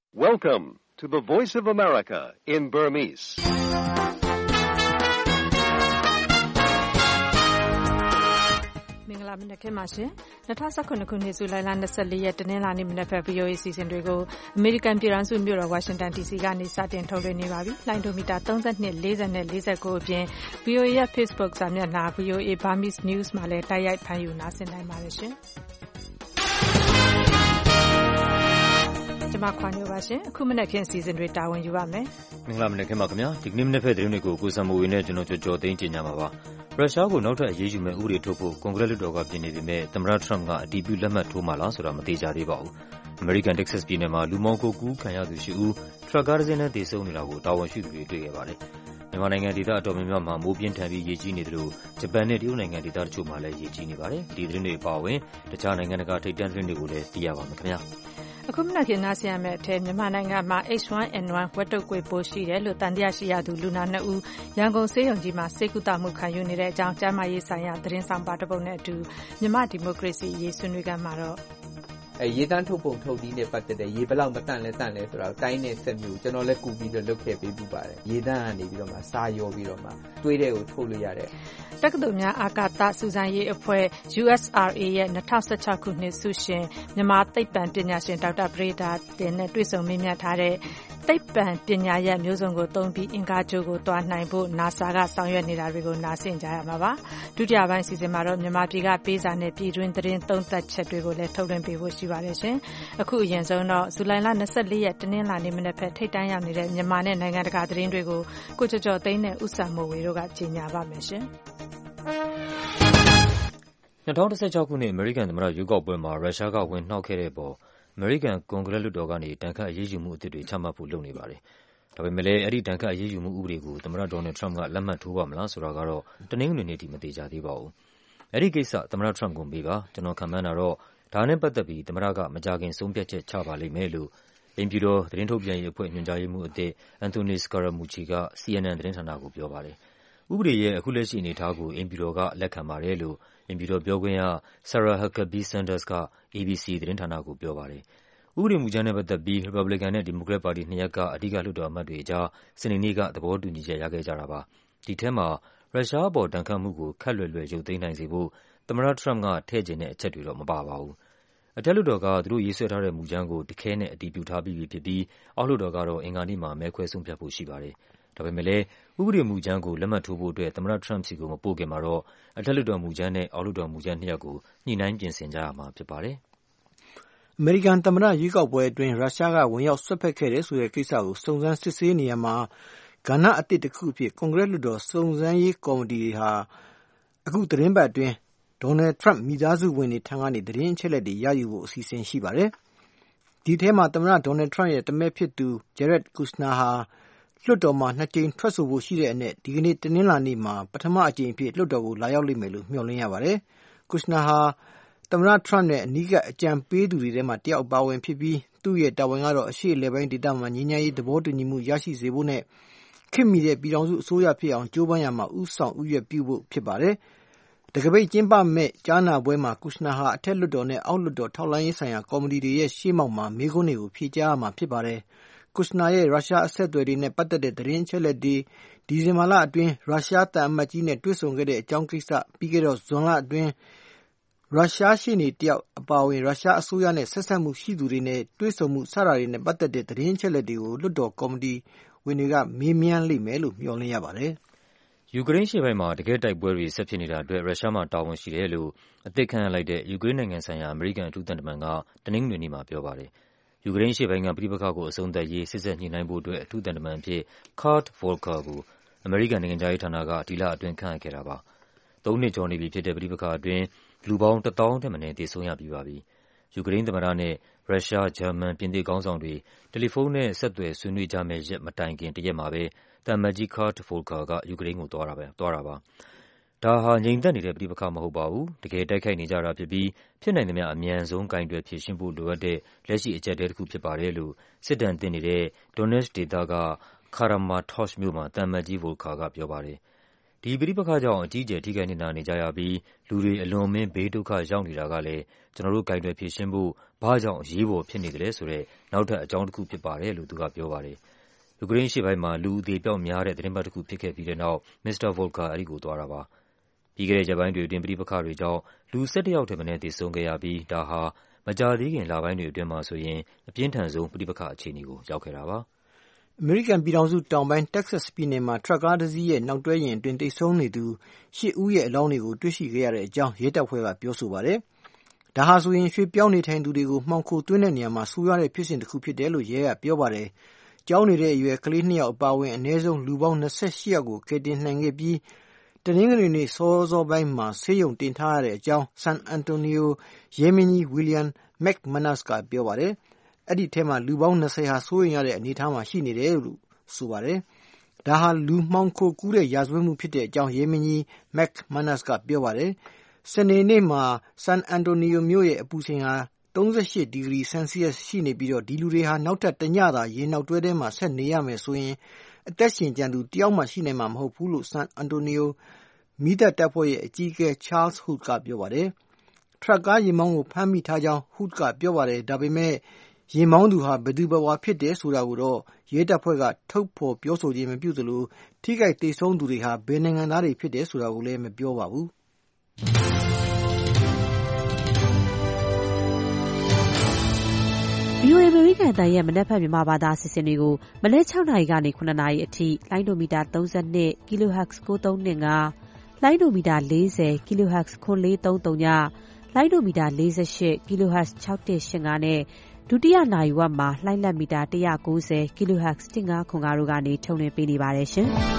Welcome to the Voice of America in Burmese. ။မင်္ဂလာမနက်ခင်းပါရှင်။2019ခုနှစ်ဇူလိုင်လ24ရက်တနင်္လာနေ့မနက်ဖက် VOA အစီအစဉ်တွေကိုအမေရိကန်ပြည်ထောင်စုမြို့တော်ဝါရှင်တန် DC ကနေစတင်ထုတ်လွှင့်နေပါပြီ။လိုင်းဒိုမီတာ32 40နဲ့49အပြင် VOA ရဲ့ Facebook စာမျက်နှာ VOA Burmese News မှာလည်းတိုက်ရိုက်ဖန်ယူနားဆင်နိုင်ပါတယ်ရှင်။ကျွန်မခွန်ညိုပါရှင်အခုမနက်ခင်းအစီအစဉ်တွေတာဝန်ယူပါမယ်။မင်္ဂလာမနက်ခင်းပါခင်ဗျာ။ဒီကနေ့မနက်ဖက်သတင်းတွေကိုကိုစံမိုးဝင်းနဲ့ကျွန်တော်ကြော်သိန်းကြီးညာမှာပါ။ရုရှားကိုနောက်ထပ်အရေးယူမဲ့ဥပဒေထုတ်ဖို့ကွန်ဂရက်လွှတ်တော်ကပြင်နေပေမဲ့သမ္မတထရမ့်ကအတည်ပြုလက်မှတ်ထိုးမှာလားဆိုတာမသိကြသေးပါဘူး။အမေရိကန်တက္ကဆက်ပြည်နယ်မှာလူမောင်းကိုကူးခံရသူရှိဦးထရပ်ကားတစ်စင်းနဲ့သေဆုံးနေတာကိုတာဝန်ရှိသူတွေတွေ့ခဲ့ပါတယ်။မြန်မာနိုင်ငံဒေသအတော်များများမှာမိုးပြင်းထန်ပြီးရေကြီးနေသလိုဂျပန်နဲ့တရုတ်နိုင်ငံဒေသတချို့မှာလည်းရေကြီးနေပါတယ်။ဒီသတင်းတွေအပါအဝင်တခြားနိုင်ငံတကာထိပ်တန်းသတင်းတွေကိုလည်းသိရပါမယ်ခင်ဗျာ။အခုမနက်ခင်းနားဆင်ရမယ့်အထက်မြန်မာနိုင်ငံမှာ H1N1 ဝက်တုပ်ကွေးပိုးရှိတယ်လို့တန်တရားရှိရသူလူနာ2ဦးရန်ကုန်ဆေးရုံကြီးမှာဆေးကုသမှုခံယူနေတဲ့အကြောင်းကျန်းမာရေးဆိုင်ရာသတင်းဆောင်ပါတစ်ပုဒ်နဲ့အတူမြန်မာဒီမိုကရေစီရေးဆွေးနွေးကြမှာတော့ရေတန်းထုတ်ပုံထုတ်ပြီးနဲ့ပတ်သက်တဲ့ရေဘလောက်မတန့်လဲဆိုတာတိုင်းနဲ့ဆက်မျိုးကျွန်တော်လည်းကူပြီးတော့လုပ်ခဲ့ပေးပြီးပါတယ်ရေတန်းကနေပြီးတော့မှစာရောပြီးတော့မှတွေးတဲ့ကိုထုတ်လို့ရတဲ့တက္ကသိုလ်များအာကာသစူးစမ်းရေးအဖွဲ့ USRA ရဲ့2016ခုနှစ်ဆုရှင်မြန်မာသိပ္ပံပညာရှင်ဒေါက်တာပရိဒါတင်နဲ့တွေ့ဆုံမေးမြန်းထားတဲ့သိပ္ပံပညာရဲ့မျိုးစုံကိုသုံးပြီးအင်္ဂါဂြိုလ်ကိုတွားနိုင်ဖို့ NASA ကဆောင်ရွက်နေတာတွေကိုနားဆင်ကြရမှာပါဒုတိယပိုင်းအစီအစဉ်မှာတော့မြန်မာပြည်ကပေးစာနဲ့ပြည်တွင်းသတင်းသုံးသပ်ချက်တွေကိုလည်းထုတ်လွှင့်ပေးဖို့ရှိပါတယ်ရှင်အခုအရင်ဆုံးတော့ဇူလိုင်လ24ရက်တနင်္လာနေ့မနက်ဖက်ထိပ်တန်းရောက်နေတဲ့မြန်မာနဲ့နိုင်ငံတကာသတင်းတွေကိုကိုကျော်သိန်းနဲ့ဦးစံမိုးဝေတို့ကကြေညာပါမယ်ရှင် 2016ခုနှစ်အမေရိကန်သမ္မတရွေးကောက်ပွဲမှာရုရှားကဝင်နှောက်ခဲ့တဲ့အပေါ်အမေရိကန်ကွန်ဂရက်လွှတ်တော်ကနေတန်ခတ်အရေးယူမှုအသစ်တွေချမှတ်ဖို့လုပ်နေပါတယ်။ဒါပေမဲ့လည်းအဲ့ဒီတန်ခတ်အရေးယူမှုဥပဒေကိုသမ္မတဒေါ်နယ်ထရမ့်ကလက်မှတ်ထိုးပါမလားဆိုတာကတော့တနင်္ဂနွေနေ့ထိမသိကြသေးပါဘူး။အဲ့ဒီကိစ္စသမ္မတထရမ့်ကိုမေးပါကျွန်တော်ခန့်မှန်းတာတော့ဒါနဲ့ပတ်သက်ပြီးသမ္မတကမကြခင်ဆုံးဖြတ်ချက်ချပါလိမ့်မယ်လို့အိမ်ဖြူတော်သတင်းထုတ်ပြန်ရေးအဖွဲ့ညွှန်ကြားရေးမှူးအသစ်အန်တိုနီစကာရာမူချီက CNN သတင်းဌာနကိုပြောပါတယ်။ဥပဒေရဲ့အခုလက်ရှိအနေအထားကိုအိမ်ဖြူတော်ကလက်ခံပါတယ်လို့အိမ်ဖြူတော်ပြောခွင့်ရ Sarah Huckabee Sanders က ABC သတင်းဌာနကိုပြောပါတယ်။ဥပဒေမူကြမ်းနဲ့ပတ်သက်ပြီး Republican နဲ့ Democrat ပါတီနှစ်ရပ်ကအဓိကလွှတ်တော်အမတ်တွေအကြားစနေနေ့ကသဘောတူညီချက်ရခဲ့ကြတာပါ။ဒီထဲမှာရုရှားအပေါ်တန်ခတ်မှုကိုခက်လွယ်လွယ်ရုပ်သိမ်းနိုင်စေဖို့သမ္မတထရမ့်ကထည့်ချင်တဲ့အချက်တွေတော့မပါပါဘူး။အထက်လွှတ်တော်ကသူတို့ရေးဆွဲထားတဲ့မူကြမ်းကိုတခဲနဲ့အတည်ပြုထားပြီးဖြစ်ပြီးအောက်လွှတ်တော်ကတော့အင်္ဂါနေ့မှာမဲခွဲဆုံးဖြတ်ဖို့ရှိပါတယ်။ဒါပေမဲ့လည်းဥပဒေမူကြမ်းကိုလက်မှတ်ထိုးဖို့အတွက်သမ္မတထရမ့်စီကိုမပို့ခင်မှာတော့အထက်လွှတ်တော်မူကြမ်းနဲ့အောက်လွှတ်တော်မူကြမ်းနှစ်ရပ်ကိုညှိနှိုင်းပြင်ဆင်ကြရမှာဖြစ်ပါတယ်။အမေရိကန်သမ္မတရွေးကောက်ပွဲအတွင်းရုရှားကဝင်ရောက်ဆွတ်ဖက်ခဲ့တဲ့ဆိုတဲ့ကိစ္စကိုစုံစမ်းစစ်ဆေးနေရမှာကဏ္ဍအသစ်တစ်ခုအဖြစ်ကွန်ဂရက်လွှတ်တော်စုံစမ်းရေးကော်မတီဟာအခုသတင်းပတ်အတွင်းဒေါ်နယ်ထရမ့်မိသားစုဝင်တွေထံကနေသတင်းအချက်အလက်တွေရယူဖို့အစီအစဉ်ရှိပါတယ်။ဒီထဲမှာသမ္မတဒေါ်နယ်ထရမ့်ရဲ့တမက်ဖြစ်သူဂျရက်ကူစနာဟာလွှတ်တော်မှာ2ကြိမ်ထွက်ဆိုဖို့ရှိတဲ့အနက်ဒီကနေ့တနင်္လာနေ့မှာပထမအကြိမ်အဖြစ်လွှတ်တော်ကိုလာရောက်လိမ့်မယ်လို့မျှော်လင့်ရပါတယ်။ကူစနာဟာသမ္မတထရမ့်နဲ့အနီးကပ်အကြံပေးသူတွေထဲမှာတယောက်ပါဝင်ဖြစ်ပြီးသူ့ရဲ့တာဝန်ကတော့အရှေ့အလယ်ပိုင်းဒေသမှာငြိမ်းချမ်းရေးသဘောတူညီမှုရရှိစေဖို့နဲ့ခေတ်မီတဲ့ပြည်ထောင်စုအစိုးရဖြစ်အောင်ကြိုးပမ်းရမှာဥဆောင်ဥရွက်ပြုဖို့ဖြစ်ပါတယ်။တကပိတ်ကျင်းပမဲ့ကြားနာပွဲမှာကူစနာဟာအထက်လွှတ်တော်နဲ့အောက်လွှတ်တော်ထောက်လှမ်းရေးဆိုင်ရာကော်မတီတွေရဲ့ရှေ့မှောက်မှာမေးခွန်းတွေကိုဖြေကြားရမှာဖြစ်ပါတယ်။ကူစနာရဲ့ရုရှားအဆက်အသွယ်တွေနဲ့ပတ်သက်တဲ့သတင်းအချက်အလက်တွေဒီဇင်ဘာလအတွင်းရုရှားသံအမတ်ကြီးနဲ့တွေ့ဆုံခဲ့တဲ့အကြောင်းကိစ္စပြီးခဲ့တော့ဇွန်လအတွင်းရုရှားရှေ့နေတယောက်အပါအဝင်ရုရှားအစိုးရနဲ့ဆက်ဆက်မှုရှိသူတွေနဲ့တွေ့ဆုံမှုစတာတွေနဲ့ပတ်သက်တဲ့သတင်းအချက်အလက်တွေကိုလွှတ်တော်ကော်မတီဝင်တွေကမေးမြန်းလိမ့်မယ်လို့မျှော်လင့်ရပါတယ်။ယူကရိန်းရှေ့ပိုင်းမှာတကယ်တိုက်ပွဲတွေဆက်ဖြစ်နေတာအတွက်ရုရှားမှာတာဝန်ရှိတယ်လို့အသစ်ခန့်အပ်လိုက်တဲ့ယူကရိန်းနိုင်ငံဆိုင်ရာအမေရိကန်အထူးသံတမန်ကတနင်္ဂနွေနေ့မှာပြောပါတယ်။ယူကရိန်းရှေ့ပိုင်းကပဋိပက္ခကိုအဆုံးသတ်ရေးစစ်ဆက်ညှိနှိုင်းဖို့အတွက်အထူးသံတမန်အဖြစ် Kurt Volker ကိုအမေရိကန်နိုင်ငံခြားရေးဌာနကဒီလအတွင်းခန့်အပ်ခဲ့တာပါ။3နှစ်ကျော်နေပြီဖြစ်တဲ့ပဋိပက္ခအတွင်းလူပေါင်း1000ထက်မနည်းသေဆုံးရပြီးပါပြီ။ယူကရိန်းသမ္မတနဲ့ရုရှား၊ဂျာမန်၊ပြင်သစ်ခေါင်းဆောင်တွေတယ်လီဖုန်းနဲ့ဆက်သွယ်ဆွေးနွေးကြမယ့်ရက်မတိုင်ခင်တရက်မှာပဲသံအမတ်ကြီး Kurt Volker ကယူကရိန်းကိုသွားတာပါ။ဒါဟာငြိမ်သက်နေတဲ့ပဋိပက္ခမဟုတ်ပါဘူး။တကယ်တိုက်ခိုက်နေကြတာဖြစ်ပြီးဖြစ်နိုင်သမျှအမြန်ဆုံးကိုင်တွယ်ဖြေရှင်းဖို့လိုအပ်တဲ့လက်ရှိအကျပ်အတည်းတစ်ခုဖြစ်ပါတယ်လို့စစ်ဒဏ်သင့်နေတဲ့ Donetsk ဒေသက Kramatorsk မြို့မှာသံအမတ်ကြီး Volker ကပြောပါတယ်။ဒီပဋိပက္ခကြောင့်အကြီးအကျယ်ထိခိုက်နစ်နာနေကြရပြီးလူတွေအလွန်အမင်းဘေးဒုက္ခရောက်နေတာကလည်းကျွန်တော်တို့ကိုင်တွယ်ဖြေရှင်းဖို့ဘာကြောင့်အရေးပေါ်ဖြစ်နေတယ်ဆိုတဲ့နောက်ထပ်အကြောင်းတစ်ခုဖြစ်ပါတယ်လို့သူကပြောပါတယ်။ယူကရိန်းအရှေ့ပိုင်းမှာလူအသေအပျောက်များတဲ့သတင်းပတ်တစ်ခုဖြစ်ခဲ့ပြီးတဲ့နောက်မစ္စတာဗော့လ်ကာအဲဒီကိုသွားတာပါ။ပြီးခဲ့တဲ့ရက်ပိုင်းတွေအတွင်းပဋိပက္ခတွေကြောင့်လူ17ယောက်ထက်မနည်းသေဆုံးခဲ့ရပြီးဒါဟာမကြာသေးခင်လပိုင်းတွေအတွင်းမှာဆိုရင်အပြင်းထန်ဆုံးပဋိပက္ခအခြေအနေကိုရောက်ခဲ့တာပါ။အမေရိကန်ပြည်ထောင်စုတောင်ပိုင်းတက္ကဆက်စ်ပြည်နယ်မှာထရပ်ကားတစ်စီးရဲ့နောက်တွဲယာဉ်အတွင်းတိတ်ဆုံးနေသူ8ဦးရဲ့အလောင်းတွေကိုတွေ့ရှိခဲ့ရတဲ့အကြောင်းရဲတပ်ဖွဲ့ကပြောဆိုပါတယ်။ဒါဟာဆိုရင်ရွှေ့ပြောင်းနေထိုင်သူတွေကိုမှောင်ခိုသွင်းတဲ့နေရာမှာဆိုးရွားတဲ့ဖြစ်စဉ်တစ်ခုဖြစ်တယ်လို့ရဲကပြောပါတယ်။ကျောင်းနေတဲ့အရွယ်ကလေး2ယောက်အပါအဝင်အနည်းဆုံးလူပေါင်း28ယောက်ကိုကယ်တင်နိုင်ခဲ့ပြီးတနင်္ဂနွေနေ့စောပိုင်းမှာဆေးရုံတင်ထားရတဲ့အကြောင်းဆန်အန်တိုနီယိုရဲမင်းကြီးဝီလျံမက်မနတ်စ်ကပြောပါတယ်။အဲ့ဒီထဲမှာလူပေါင်း20ဟာစိုးရိမ်ရတဲ့အနေအထားမှာရှိနေတယ်လို့ဆိုပါတယ်။ဒါဟာလူမှောင်ခိုကူးတဲ့ရာဇဝတ်မှုဖြစ်တဲ့အကြောင်းရဲမင်းကြီးမက်မနတ်စ်ကပြောပါတယ်။စနေနေ့မှာဆန်အန်တိုနီယိုမြို့ရဲ့အပူချိန်ဟာ38ဒီဂရီဆယ်စီယပ်ရှိနေပြီးတော့ဒီလူတွေဟာနောက်ထပ်တညသာရေနောက်တွဲထဲမှာဆက်နေရမယ်ဆိုရင်အသက်ရှင်ကျန်သူတယောက်မှရှိနိုင်မှာမဟုတ်ဘူးလို့ဆန်အန်တိုနီယိုမီးတပ်တပ်ဖွဲ့ရဲ့အကြီးအကဲ Charles Hood ကပြောပါတယ်။ထရပ်ကားယာဉ်မောင်းကိုဖမ်းမိထားကြောင်း Hood ကပြောပါတယ်။ဒါပေမဲ့ယာဉ်မောင်းသူဟာဘယ်သူဘယ်ဝါဖြစ်တယ်ဆိုတာကိုတော့ရဲတပ်ဖွဲ့ကထုတ်ဖော်ပြောဆိုခြင်းမပြုသလိုထိခိုက်သေဆုံးသူတွေဟာဘယ်နိုင်ငံသားတွေဖြစ်တယ်ဆိုတာကိုလည်းမပြောပါဘူး။ VOA အမေရိကန်အသံရဲ့မနက်ဖြန်မြန်မာဘာသာအစီအစဉ်တွေကိုမနက်6နာရီကနေ9နာရီအထိလိုင်းဒိုမီတာ32 kHz 9325လိုင်းဒိုမီတာ40 kHz 9430ညလိုင်းဒိုမီတာ48 kHz 6185နဲ့ဒုတိယနာရီဝက်မှာလိုင်းလက်မီတာ190 kHz 1505တို့ကနေထုတ်လွှင့်ပေးနေပါတယ်ရှင်။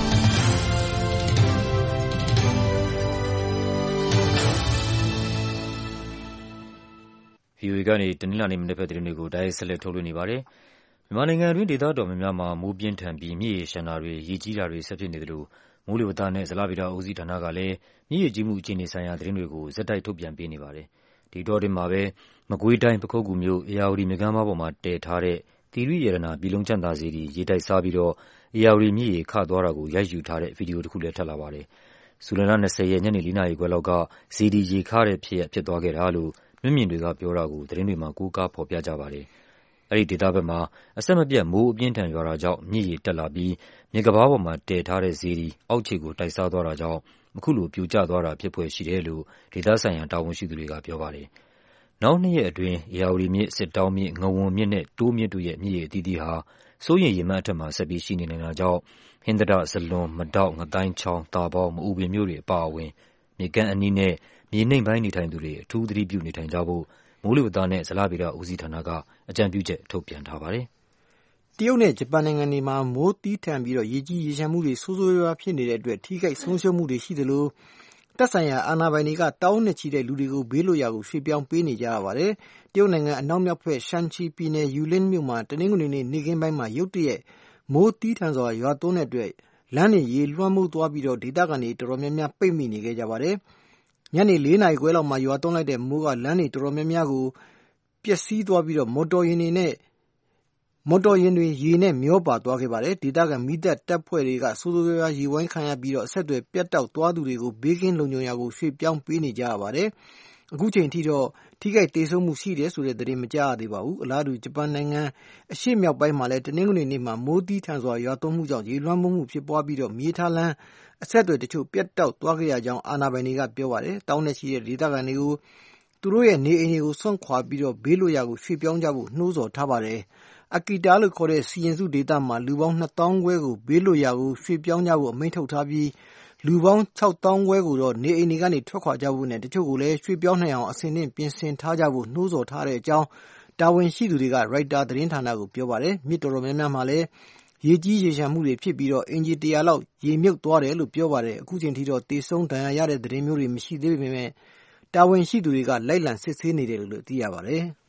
VOA ကနေတနင်္လာနေ့မနက်ဖြန်သတင်းတွေကိုတိုက်ရိုက်ဆက်လက်ထုတ်လွှင့်နေပါတယ်။မြန်မာနိုင်ငံအတွင်းဒေသတော်များများမှာမိုးပြင်းထန်ပြီးမြစ်ရေလျှံတာတွေရေကြီးတာတွေဆက်ဖြစ်နေသလိုမိုးလေဝသနဲ့ဇလဗေဒဦးစီးဌာနကလည်းမြစ်ရေကြီးမှုအခြေအနေဆိုင်ရာသတင်းတွေကိုဆက်တိုက်ထုတ်ပြန်ပေးနေပါတယ်။ဒီတောတွင်းမှာပဲမကွေးတိုင်းပခုက္ကူမြို့ဧရာဝတီမြစ်ကမ်းပါးပေါ်မှာတည်ထားတဲ့သီရိရတနာပြည်လုံးချမ်းသာစေတီရေတိုက်စားပြီးတော့ဧရာဝတီမြစ်ရေခသွားတာကိုရိုက်ယူထားတဲ့ဗီဒီယိုတစ်ခုလည်းထွက်လာပါတယ်။ဇူလိုင်လ20ရက်ညနေ4နာရီခွဲလောက်ကစေတီရေခတဲ့ဖြစ်သွားခဲ့တာလို့မျက်မြင်တွေကပြောတာကိုသတင်းတွေမှာကိုးကားဖော်ပြကြပါတယ်။အဲဒီဒေသဘက်မှာအဆက်မပြတ်မိုးအပြင်းထန်ရွာတာကြောင့်မြစ်ရေတက်လာပြီးမြစ်ကမ်းပါးပေါ်မှာတည်ထားတဲ့စေတီအောက်ခြေကိုတိုက်စားသွားတာကြောင့်အခုလိုပြိုကျသွားတာဖြစ်ဖွယ်ရှိတယ်လို့ဒေသဆိုင်ရာတာဝန်ရှိသူတွေကပြောပါတယ်။နောက်2ရက်အတွင်းဧရာဝတီမြစ်၊စစ်တောင်းမြစ်၊ငဝန်မြစ်နဲ့တိုးမြစ်တို့ရဲ့မြစ်ရေအသီးသီးဟာစိုးရိမ်ရေမှတ်အထက်မှာဆက်ပြီးရှိနေနိုင်တာကြောင့်ဟင်္သာတ၊ဇလွန်၊မဒေါက်၊ငသိုင်းချောင်း၊သာပေါင်း၊မအူပင်မြို့တွေအပါအဝင်မြစ်ကမ်းအနီးနဲ့မြေနိမ့်ပိုင်းနေထိုင်သူတွေအထူးသတိပြုနေထိုင်ကြဖို့မိုးလေဝသနဲ့ဇလဗေဒဦးစီးဌာနကအကြံပြုချက်ထုတ်ပြန်ထားပါတယ်။တရုတ်နဲ့ဂျပန်နိုင်ငံတွေမှာမိုးသည်းထန်ပြီးတော့ရေကြီးရေလျှံမှုတွေဆိုးဆိုးရွားရွားဖြစ်နေတဲ့အတွက်ထိခိုက်ဆုံးရှုံးမှုတွေရှိသလိုသက်ဆိုင်ရာအာဏာပိုင်တွေကတောင်းနဲ့ချီတဲ့လူတွေကိုဘေးလွတ်ရာကိုရွှေ့ပြောင်းပေးနေကြရပါတယ်။တရုတ်နိုင်ငံအနောက်မြောက်ဘက်ရှန်ချီပြည်နယ်ယူလင်းမြို့မှာတနင်္ဂနွေနေ့နေ့ခင်းပိုင်းမှာရုတ်တရက်မိုးသည်းထန်စွာရွာသွန်းတဲ့အတွက်လမ်းတွေရေလွှမ်းမိုးသွားပြီးတော့ဒေသခံတွေတော်တော်များများပိတ်မိနေခဲ့ကြပါတယ်။ညနေ4နာရီခွဲလောက်မှာရွာသွန်းလိုက်တဲ့မိုးကလမ်းတွေတော်တော်များများကိုပျက်စီးသွားပြီးတော့မော်တော်ယာဉ်တွေရေနဲ့မျောပါသွားခဲ့ပါတယ်။ဒေသခံမီးတပ်ဖွဲ့တွေကဆိုးဆိုးရွားရွားရေဝိုင်းခံရပြီးတော့အဆက်အသွယ်ပြတ်တောက်သွားသူတွေကိုဘေးကင်းလုံခြုံရာကိုရွှေ့ပြောင်းပေးနေကြရပါတယ်။အခုချိန်ထိတော့ထိခိုက်သေဆုံးမှုရှိတယ်ဆိုတဲ့သတင်းမကြားရသေးပါဘူး။အလားတူဂျပန်နိုင်ငံအရှေ့မြောက်ပိုင်းမှာလည်းတနင်္ဂနွေနေ့မှာမိုးသည်းထန်စွာရွာသွန်းမှုကြောင့်ရေလွှမ်းမိုးမှုဖြစ်ပွားပြီးတော့မြေထားလမ်းအဆက်အသွယ်တချို့ပြတ်တောက်သွားခဲ့ရကြောင်းအာဏာပိုင်တွေကပြောပါတယ်။တောင်းနဲ့ရှိတဲ့ဒေသခံတွေကိုသူတို့ရဲ့နေအိမ်တွေကိုစွန့်ခွာပြီးတော့ဘေးလွတ်ရာကိုရွှေ့ပြောင်းကြဖို့နှိုးဆော်ထားပါတယ်။အကီတာလို့ခေါ်တဲ့စီရင်စုဒေသမှာလူပေါင်း2,000 ခွဲကိုဘေးလွတ်ရာကိုရွှေ့ပြောင်းကြဖို့အမိန့်ထုတ်ထားပြီးလူပေါင်း6,000 ခွဲကိုတော့နေအိမ်တွေကနေထွက်ခွာကြဖို့နဲ့တချို့ကိုလည်းရွှေ့ပြောင်းနိုင်အောင်အစဉ်နဲ့ပြင်ဆင်ထားကြဖို့နှိုးဆော်ထားတဲ့အကြောင်းတာဝန်ရှိသူတွေကရိုက်တာသတင်းဌာနကိုပြောပါတယ်။မြစ်တော်တော်များများမှာလည်းရေကြီးရေလျှံမှုတွေဖြစ်ပြီးတော့အင်ဂျီ100လောက်ရေမြုပ်သွားတယ်လို့ပြောပါတယ်။အခုချိန်ထိတော့သေဆုံးဒဏ်ရာရတဲ့သတင်းမျိုးတွေမရှိသေးပေမဲ့တာဝန်ရှိသူတွေကလိုက်လံစစ်ဆေးနေတယ်လို့သိရပါတယ်။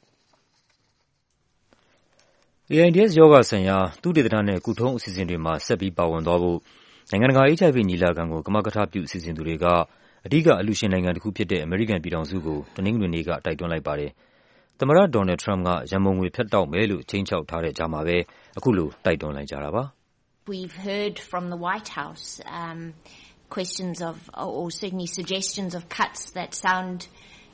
AIDS ရောဂါဆိုင်ရာသုတေသနနဲ့ကုထုံးအစီအစဉ်တွေမှာဆက်ပြီးပါဝင်သွားဖို့နိုင်ငံတကာ HIV ညီလာခံကိုကမကထပြုစီစဉ်သူတွေကအဓိကအလှူရှင်နိုင်ငံတစ်ခုဖြစ်တဲ့အမေရိကန်ပြည်ထောင်စုကိုတနင်္ဂနွေနေ့ကတိုက်တွန်းလိုက်ပါတယ်။သမ္မတဒေါ်နယ်ထရမ့်ကရန်ပုံငွေဖြတ်တောက်မယ်လို့ခြိမ်းခြောက်ထားတဲ့ကြားမှာပဲအခုလိုတိုက်တွန်းလိုက်ကြတာပါ။ We've heard from the White House questions of or certainly suggestions of cuts that sound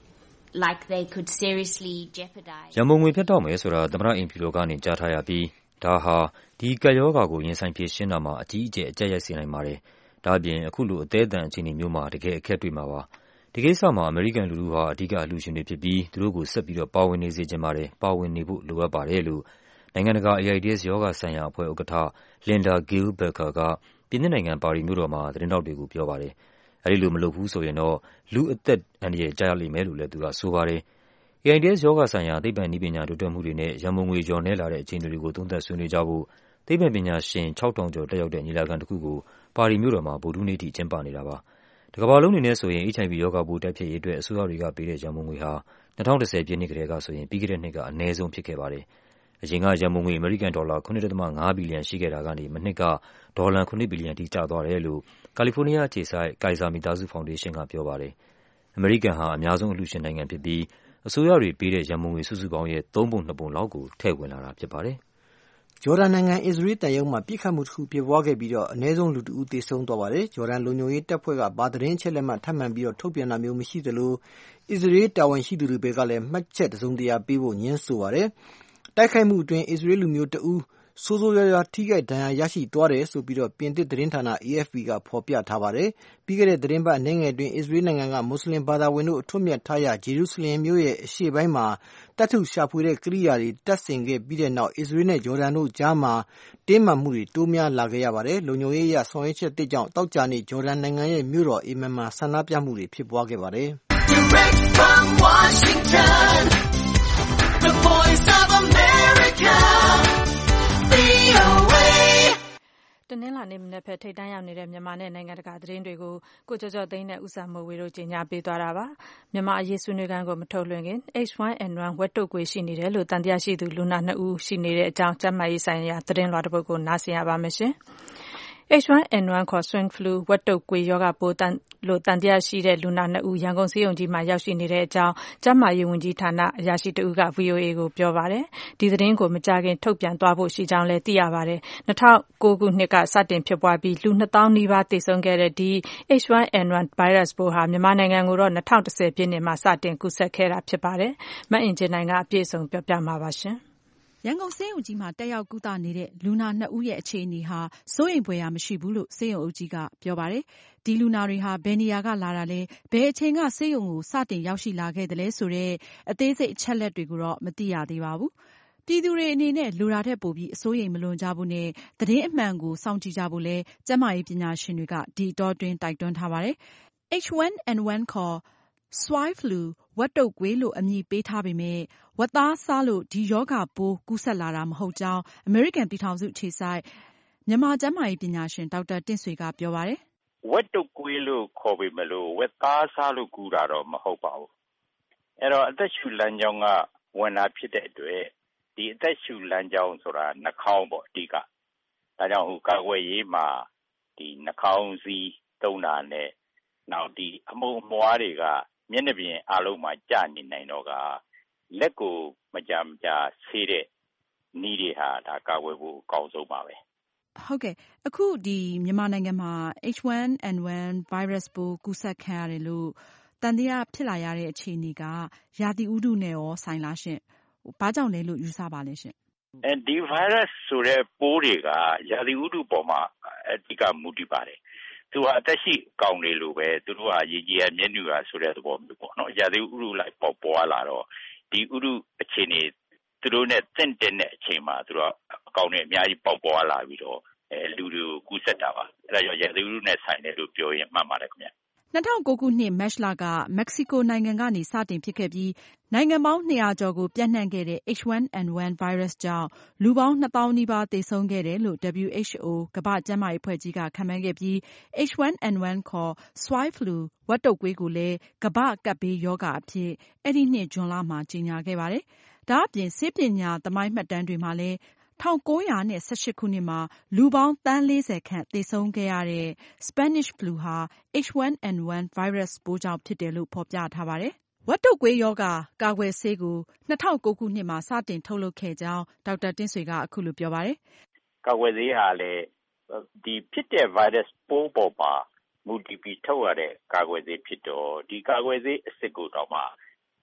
like they could seriously jeopardize. ရန်ပုံငွေဖြတ်တောက်မယ်ဆိုတာသမ္မတအိမ်ဖြူတော်ကနေကြားထားရပြီးဒါဟာဒီကပ်ရောဂါကိုရင်ဆိုင်ဖြေရှင်းတာမှာအကြီးအကျယ်အကျပ်ရိုက်စေနိုင်ပါတယ်။ဒါ့အပြင်အခုလိုအသေးအံအခြေအနေမျိုးမှာတကယ်အခက်တွေ့မှာပါ။ဒီကိစ္စမှာအမေရိကန်လူထုဟာအဓိကအလှူရှင်တွေဖြစ်ပြီးသူတို့ကိုဆက်ပြီးတော့ပါဝင်နေစေချင်ပါတယ်။ပါဝင်နေဖို့လိုအပ်ပါတယ်လို့နိုင်ငံတကာ AIDS ရောဂါဆိုင်ရာအဖွဲ့ဥက္ကဋ္ဌ Linda Gil-Becker ကပြင်သစ်နိုင်ငံပါရီမြို့တော်မှာသတင်းထောက်တွေကိုပြောပါတယ်။အဲဒီလိုမလုပ်ဘူးဆိုရင်တော့လူအသက်အန္တရာယ်ကျရလိမ့်မယ်လို့လည်းသူကဆိုပါတယ်။ AIDS ရောဂါဆိုင်ရာသိပ္ပံနည်းပညာတိုးတက်မှုတွေနဲ့ရန်ပုံငွေလျော့နည်းလာတဲ့အခြေအနေတွေကိုသုံးသပ်ဆွေးနွေးကြဖို့သိပ္ပံပညာရှင် 6,000 ကျော်တက်ရောက်တဲ့ညီလာခံတစ်ခုကိုပါရီမြို့တော်မှာဗုဒ္ဓဟူးနေ့ထိကျင်းပနေတာပါ။တကမ္ဘာလုံးအနေနဲ့ဆိုရင် HIV ရောဂါပိုးတိုက်ဖျက်ရေးအတွက်အစိုးရတွေကပေးတဲ့ရန်ပုံငွေဟာ2010 ပြည့်နှစ်ကတည်းကဆိုရင်ပြီးခဲ့တဲ့နှစ်ကအနည်းဆုံးဖြစ်ခဲ့ပါတယ်။အရင်ကရန်ပုံငွေအမေရိကန်ဒေါ်လာ 9.5 ဘီလီယံရှိခဲ့တာကနေမနှစ်ကဒေါ်လာ 9 ဘီလီယံထိကျသွားတယ်လို့ကာလီဖိုးနီးယားအခြေစိုက် Kaiser မိသားစုဖောင်ဒေးရှင်းကပြောပါတယ်။အမေရိကန်ဟာအများဆုံးအလှူရှင်နိုင်ငံဖြစ်ပြီးအစိုးရတွေပေးတဲ့ရန်ပုံငွေစုစုပေါင်းရဲ့3 ပုံ 2 ပုံလောက်ကိုထည့်ဝင်လာတာဖြစ်ပါတယ်။ဂျော်ဒန်နိုင်ငံအစ္စရေးတပ်ရုံးမှာပြစ်ခတ်မှုတစ်ခုဖြစ်ပွားခဲ့ပြီးအနည်းဆုံးလူတဦးသေဆုံးသွားပါတယ်။ဂျော်ဒန်လုံခြုံရေးတပ်ဖွဲ့ကဘာသတင်းအချက်အလက်မှထပ်မံပြီးထုတ်ပြန်တာမျိုးမရှိသလိုအစ္စရေးတာဝန်ရှိသူတွေဘက်ကလည်းမှတ်ချက်တစုံတရာပေးဖို့ငြင်းဆိုပါတယ်။တိုက်ခိုက်မှုအတွင်းအစ္စရေးလူမျိုးတဦးဆိုးဆိုးရွားရွားထိခိုက်ဒဏ်ရာရရှိသွားတယ်ဆိုပြီးပြင်သစ်သတင်းဌာန AFP ကဖော်ပြထားပါတယ်။ပြီးခဲ့တဲ့သတင်းပတ်အနည်းငယ်အတွင်းအစ္စရေးနိုင်ငံကမွတ်စလင်ဘာသာဝင်တို့အထွတ်မြတ်ထားရာဂျေရုဆလင်မြို့ရဲ့အရှေ့ပိုင်းမှာတပ်ထုရှာဖွေတဲ့ကိရိယာတွေတပ်ဆင်ခဲ့ပြီးတဲ့နောက်အစ္စရေးနဲ့ဂျော်ဒန်တို့ကြားမှာတင်းမာမှုတွေတိုးများလာခဲ့ရပါတယ်။လုံခြုံရေးအရဆောင်ရွက်ချက်သစ်ကြောင့်သောကြာနေ့ဂျော်ဒန်နိုင်ငံရဲ့မြို့တော်အေမန်မှာဆန္ဒပြမှုတွေဖြစ်ပွားခဲ့ပါတယ်။ Direct from Washington, the Voice of America. တနင်္လာနေ့မနက်ဖက်ထိပ်တန်းရောက်နေတဲ့မြန်မာနဲ့နိုင်ငံတကာသတင်းတွေကိုကိုကျော်ကျော်သိန်းနဲ့ဦးစာမိုးဝေတို့ကြီးညာပေးသွားတာပါမြန်မာအရေးဆွေးနွေးခန်းကိုမထုတ်လွှင့်ခင် H1N1 ဝက်တုပ်ကွေးရှိနေတယ်လို့တန်တရားရှိသူလူနာ2ဦးရှိနေတဲ့အကြောင်းကျန်းမာရေးဆိုင်ရာသတင်းလွှာတစ်ပုဒ်ကိုနားဆင်ရပါမယ်ရှင်H1N1 ခေါ် Swine Flu ဝက်တုပ်ကွေးရောဂါပိုးလို့တန်တရားရှိတဲ့လူနာ2ဦးရန်ကုန်ဆေးရုံကြီးမှာရောက်ရှိနေတဲ့အကြောင်းကျန်းမာရေးဝန်ကြီးဌာနအရာရှိတဦးက VOA ကိုပြောပါတယ်။ဒီသတင်းကိုမကြာခင်ထုတ်ပြန်သွားဖို့ရှိကြောင်းလည်းသိရပါတယ်။2009ခုနှစ်ကစတင်ဖြစ်ပွားပြီးလူ2000နီးပါးသေဆုံးခဲ့တဲ့ဒီ H1N1 virus ပိုးဟာမြန်မာနိုင်ငံကိုတော့2010ပြည့်နှစ်မှာစတင်ကူးစက်ခဲ့တာဖြစ်ပါတယ်။မအင်ကြင်းနိုင်ကအပြည့်အစုံပြောပြမှာပါရှင်။ရန်ကုန်ဆေးရုံကြီးမှာတက်ရောက်ကုသနေတဲ့လူနာ2ဦးရဲ့အခြေအနေဟာစိုးရိမ်ဖွယ်ရာမရှိဘူးလို့ဆေးရုံအုပ်ကြီးကပြောပါတယ်။ဒီလူနာတွေဟာဘယ်နေရာကလာတာလဲဘယ်အချိန်ကဆေးရုံကိုစတင်ရောက်ရှိလာခဲ့တယ်လဲဆိုတဲ့အသေးစိတ်အချက်လက်တွေကိုတော့မသိရသေးပါဘူး။ပြည်သူတွေအနေနဲ့လိုတာထက်ပိုပြီးအစိုးရိမ်မလွန်ကြဖို့နဲ့သတင်းအမှန်ကိုစောင့်ကြည့်ကြဖို့လဲကျန်းမာရေးပညာရှင်တွေကဒီအတောအတွင်းတိုက်တွန်းထားပါတယ်။ H1N1 ခေါ်Swine Flu ဝက်တုပ်ကွေးလို့အမည်ပေးထားပေမဲ့ဝက်သားစားလို့ဒီရောဂါပိုးကူးစက်လာတာမဟုတ်ကြောင်းအမေရိကန်ပြည်ထောင်စုအခြေစိုက်မြန်မာကျန်းမာရေးပညာရှင်ဒေါက်တာတင့်ဆွေကပြောပါတယ်။ဝက်တုပ်ကွေးလို့ခေါ်ပေမဲ့လို့ဝက်သားစားလို့ကူးတာတော့မဟုတ်ပါဘူး။အဲ့တော့အသက်ရှူလမ်းကြောင်းကဝင်တာဖြစ်တဲ့အတွက်ဒီအသက်ရှူလမ်းကြောင်းဆိုတာနှာခေါင်းပေါ့အဓိက။ဒါကြောင့်ကာကွယ်ရေးမှာဒီနှာခေါင်းစည်းသုံးတာနဲ့နောက်ဒီအမှုအမွှားတွေကမျက်နှာပြင်အားလုံးမှာကျနေနိုင်တော့ကလက်ကိုမကြာမကြာဆေးတဲ့နည်းတွေဟာဒါကာကွယ်ဖို့အကောင်းဆုံးပါပဲဟုတ်ကဲ့အခုဒီမြန်မာနိုင်ငံမှာ H1N1 virus ပိုးကူးစက်ခံရတယ်လို့တန်တရားဖြစ်လာရတဲ့အခြေအနေကရာသီဥတုနဲ့ရောဆိုင်လားရှင့်ဘာကြောင့်လဲလို့ယူဆပါလဲရှင့်ဒီ virus ဆိုတဲ့ပိုးတွေကရာသီဥတုပေါ်မှာအဓိကမူတည်ပါတယ်သူကအသက်ရှိကောင်းနေလို့ပဲသူတို့ကရေကြီးရမျက်နှာကဆိုတဲ့သဘောမျိုးပေါ့နော်ရာသီဥတုလိုက်ပေါ်ပွားလာတော့ဒီဥတုအခြေအနေသူတို့နဲ့တင့်တဲ့အချိန်မှာသူတို့အကောင်တွေအများကြီးပေါ်ပွားလာပြီးတော့လူတွေကိုကူးစက်တာပါအဲဒါကြောင့်ရာသီဥတုနဲ့ဆိုင်တယ်လို့ပြောရင်မှန်ပါတယ်ခင်ဗျ 2009ခုနှစ်မတ်လကမက္ကဆီကိုနိုင်ငံကနေစတင်ဖြစ်ခဲ့ပြီးနိုင်ငံပေါင်း200ကျော်ကိုပြန့်နှံ့ခဲ့တဲ့ H1N1 virus ကြောင့်လူပေါင်း2000နီးပါးသေဆုံးခဲ့တယ်လို့ WHO ကမ္ဘာ့ကျန်းမာရေးအဖွဲ့ကြီးကခန့်မှန်းခဲ့ပြီး H1N1 ခေါ် Swine Flu ဝက်တုပ်ကွေးကိုလည်းကမ္ဘာ့ကပ်ဘေးရောဂါအဖြစ်အဲဒီနှစ်ဇွန်လမှာကြေညာခဲ့ပါတယ်။ဒါအပြင်ဆေးပညာသမိုင်းမှတ်တမ်းတွေမှာလည်း1918ခုနှစ်မှာလူပေါင်းသန်း40ခန့်သေဆုံးခဲ့ရတဲ့ Spanish flu ဟာ H1N1 virus ပိုးကြောင့်ဖြစ်တယ်လို့ဖော်ပြထားပါတယ်။ဝက်တုပ်ကွေးရောဂါကာကွယ်ဆေးကို2009ခုနှစ်မှာစတင်ထုတ်လုပ်ခဲ့ကြောင်းဒေါက်တာတင့်ဆွေကအခုလိုပြောပါတယ်။ကာကွယ်ဆေးဟာလည်းဒီဖြစ်တဲ့ virus ပိုးပေါ်မှာမူတည်ပြီးထုတ်ရတဲ့ကာကွယ်ဆေးဖြစ်တော့ဒီကာကွယ်ဆေးအစစ်ကိုတော့မှ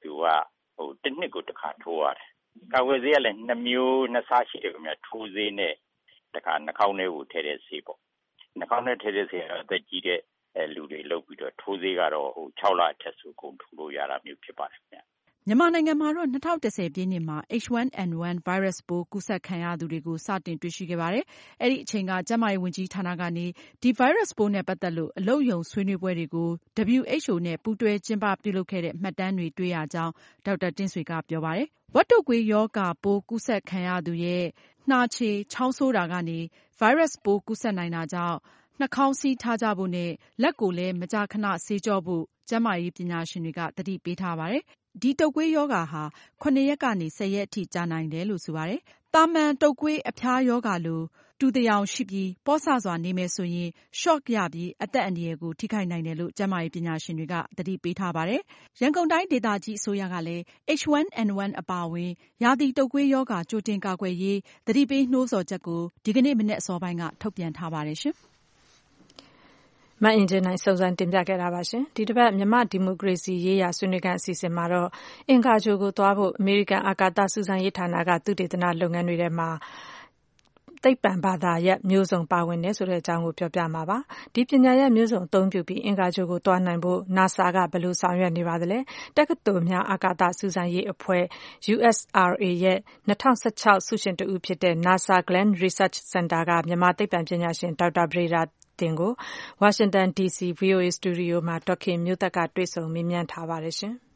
သူကတစ်နှစ်ကိုတစ်ခါထိုးရတယ်ကာကွယ်ဆေးကလည်း2မျိုး2စားရှိတယ်ခင်ဗျထိုးဆေးနဲ့တစ်ခါနှာခေါင်းထဲကိုထည့်တဲ့ဆေးပေါ့နှာခေါင်းထဲထည့်တဲ့ဆေးကတော့အသက်ကြီးတဲ့လူတွေလုပ်ပြီးတော့ထိုးဆေးကတော့6လအထက်ဆိုကုန်ထိုးလို့ရတာမျိုးဖြစ်ပါတယ်ခင်ဗျမြန်မာနိုင်ငံမှာတော့2010ပြည့်နှစ်မှာ H1N1 ဗိုင်းရပ်စ်ပိုးကူးစက်ခံရသူတွေကိုစတင်တွေ့ရှိခဲ့ပါတယ်။အဲဒီအချိန်ကကျန်းမာရေးဝန်ကြီးဌာနကနေဒီဗိုင်းရပ်စ်ပိုးနဲ့ပတ်သက်လို့အလုပ်ရုံဆွေးနွေးပွဲတွေကို WHO နဲ့ပူးတွဲကျင်းပပြုလုပ်ခဲ့တဲ့မှတ်တမ်းတွေတွေ့ရကြောင်းဒေါက်တာတင့်ဆွေကပြောပါတယ်။ဝက်တုပ်ကွေးရောဂါပိုးကူးစက်ခံရသူရဲ့နှာချေချောင်းဆိုးတာကနေဗိုင်းရပ်စ်ပိုးကူးစက်နိုင်တာကြောင့်နှာခေါင်းစည်းထားကြဖို့နဲ့လက်ကိုလည်းမကြာခဏဆေးကြောဖို့ကျန်းမာရေးပညာရှင်တွေကသတိပေးထားပါတယ်။ဒီတုပ်ကွေးရောဂါဟာ7 ရက်ကနေ10 ရက်အထိကြာနိုင်တယ်လို့ဆိုပါတယ်။သာမန်တုပ်ကွေးအဖျားရောဂါလိုတူတယောင်ရှိပြီးပေါ့ဆစွာနေမယ်ဆိုရင် shock ရပြီးအသက်အန္တရာယ်ကိုထိခိုက်နိုင်တယ်လို့ကျန်းမာရေးပညာရှင်တွေကသတိပေးထားပါတယ်။ရန်ကုန်တိုင်းဒေသကြီးအစိုးရကလည်း H1N1 အပါအဝင်ရာသီတုပ်ကွေးရောဂါကြိုတင်ကာကွယ်ရေးသတိပေးနှိုးဆော်ချက်ကိုဒီကနေ့မနက်အစောပိုင်းကထုတ်ပြန်ထားပါတယ်ရှင်။မအင်ဂျင်နိုင်စုံစမ်းတင်ပြခဲ့တာပါရှင်ဒီတစ်ပတ်မြန်မာဒီမိုကရေစီရေးရာဆွေးနွေးခန်းအစီအစဉ်မှာတော့အင်္ဂါဂြိုဟ်ကိုသွားဖို့အမေရိကန်အာကာသစူးစမ်းရေးဌာနကသုတေသနလုပ်ငန်းတွေထဲမှာသိပ္ပံဘာသာရပ်မျိုးစုံပါဝင်တယ်ဆိုတဲ့အကြောင်းကိုပြောပြမှာပါဒီပညာရပ်မျိုးစုံအသုံးပြုပြီးအင်္ဂါဂြိုဟ်ကိုသွားနိုင်ဖို့ NASA ကဘယ်လိုဆောင်ရွက်နေပါသလဲတက္ကသိုလ်များအာကာသစူးစမ်းရေးအဖွဲ့ USRA ရဲ့2016ဆုရှင်တဦးဖြစ်တဲ့ NASA Glenn Research Center ကမြန်မာသိပ္ပံပညာရှင်ဒေါက်တာပဒေသာတင်ကိုဝါရှင်တန် DC VOA စတူဒီယိုမှာဒေါက်ခင်မျိုးသက်ကတွေ့ဆုံမေးမြန်းထားပါတယ်ရှင်။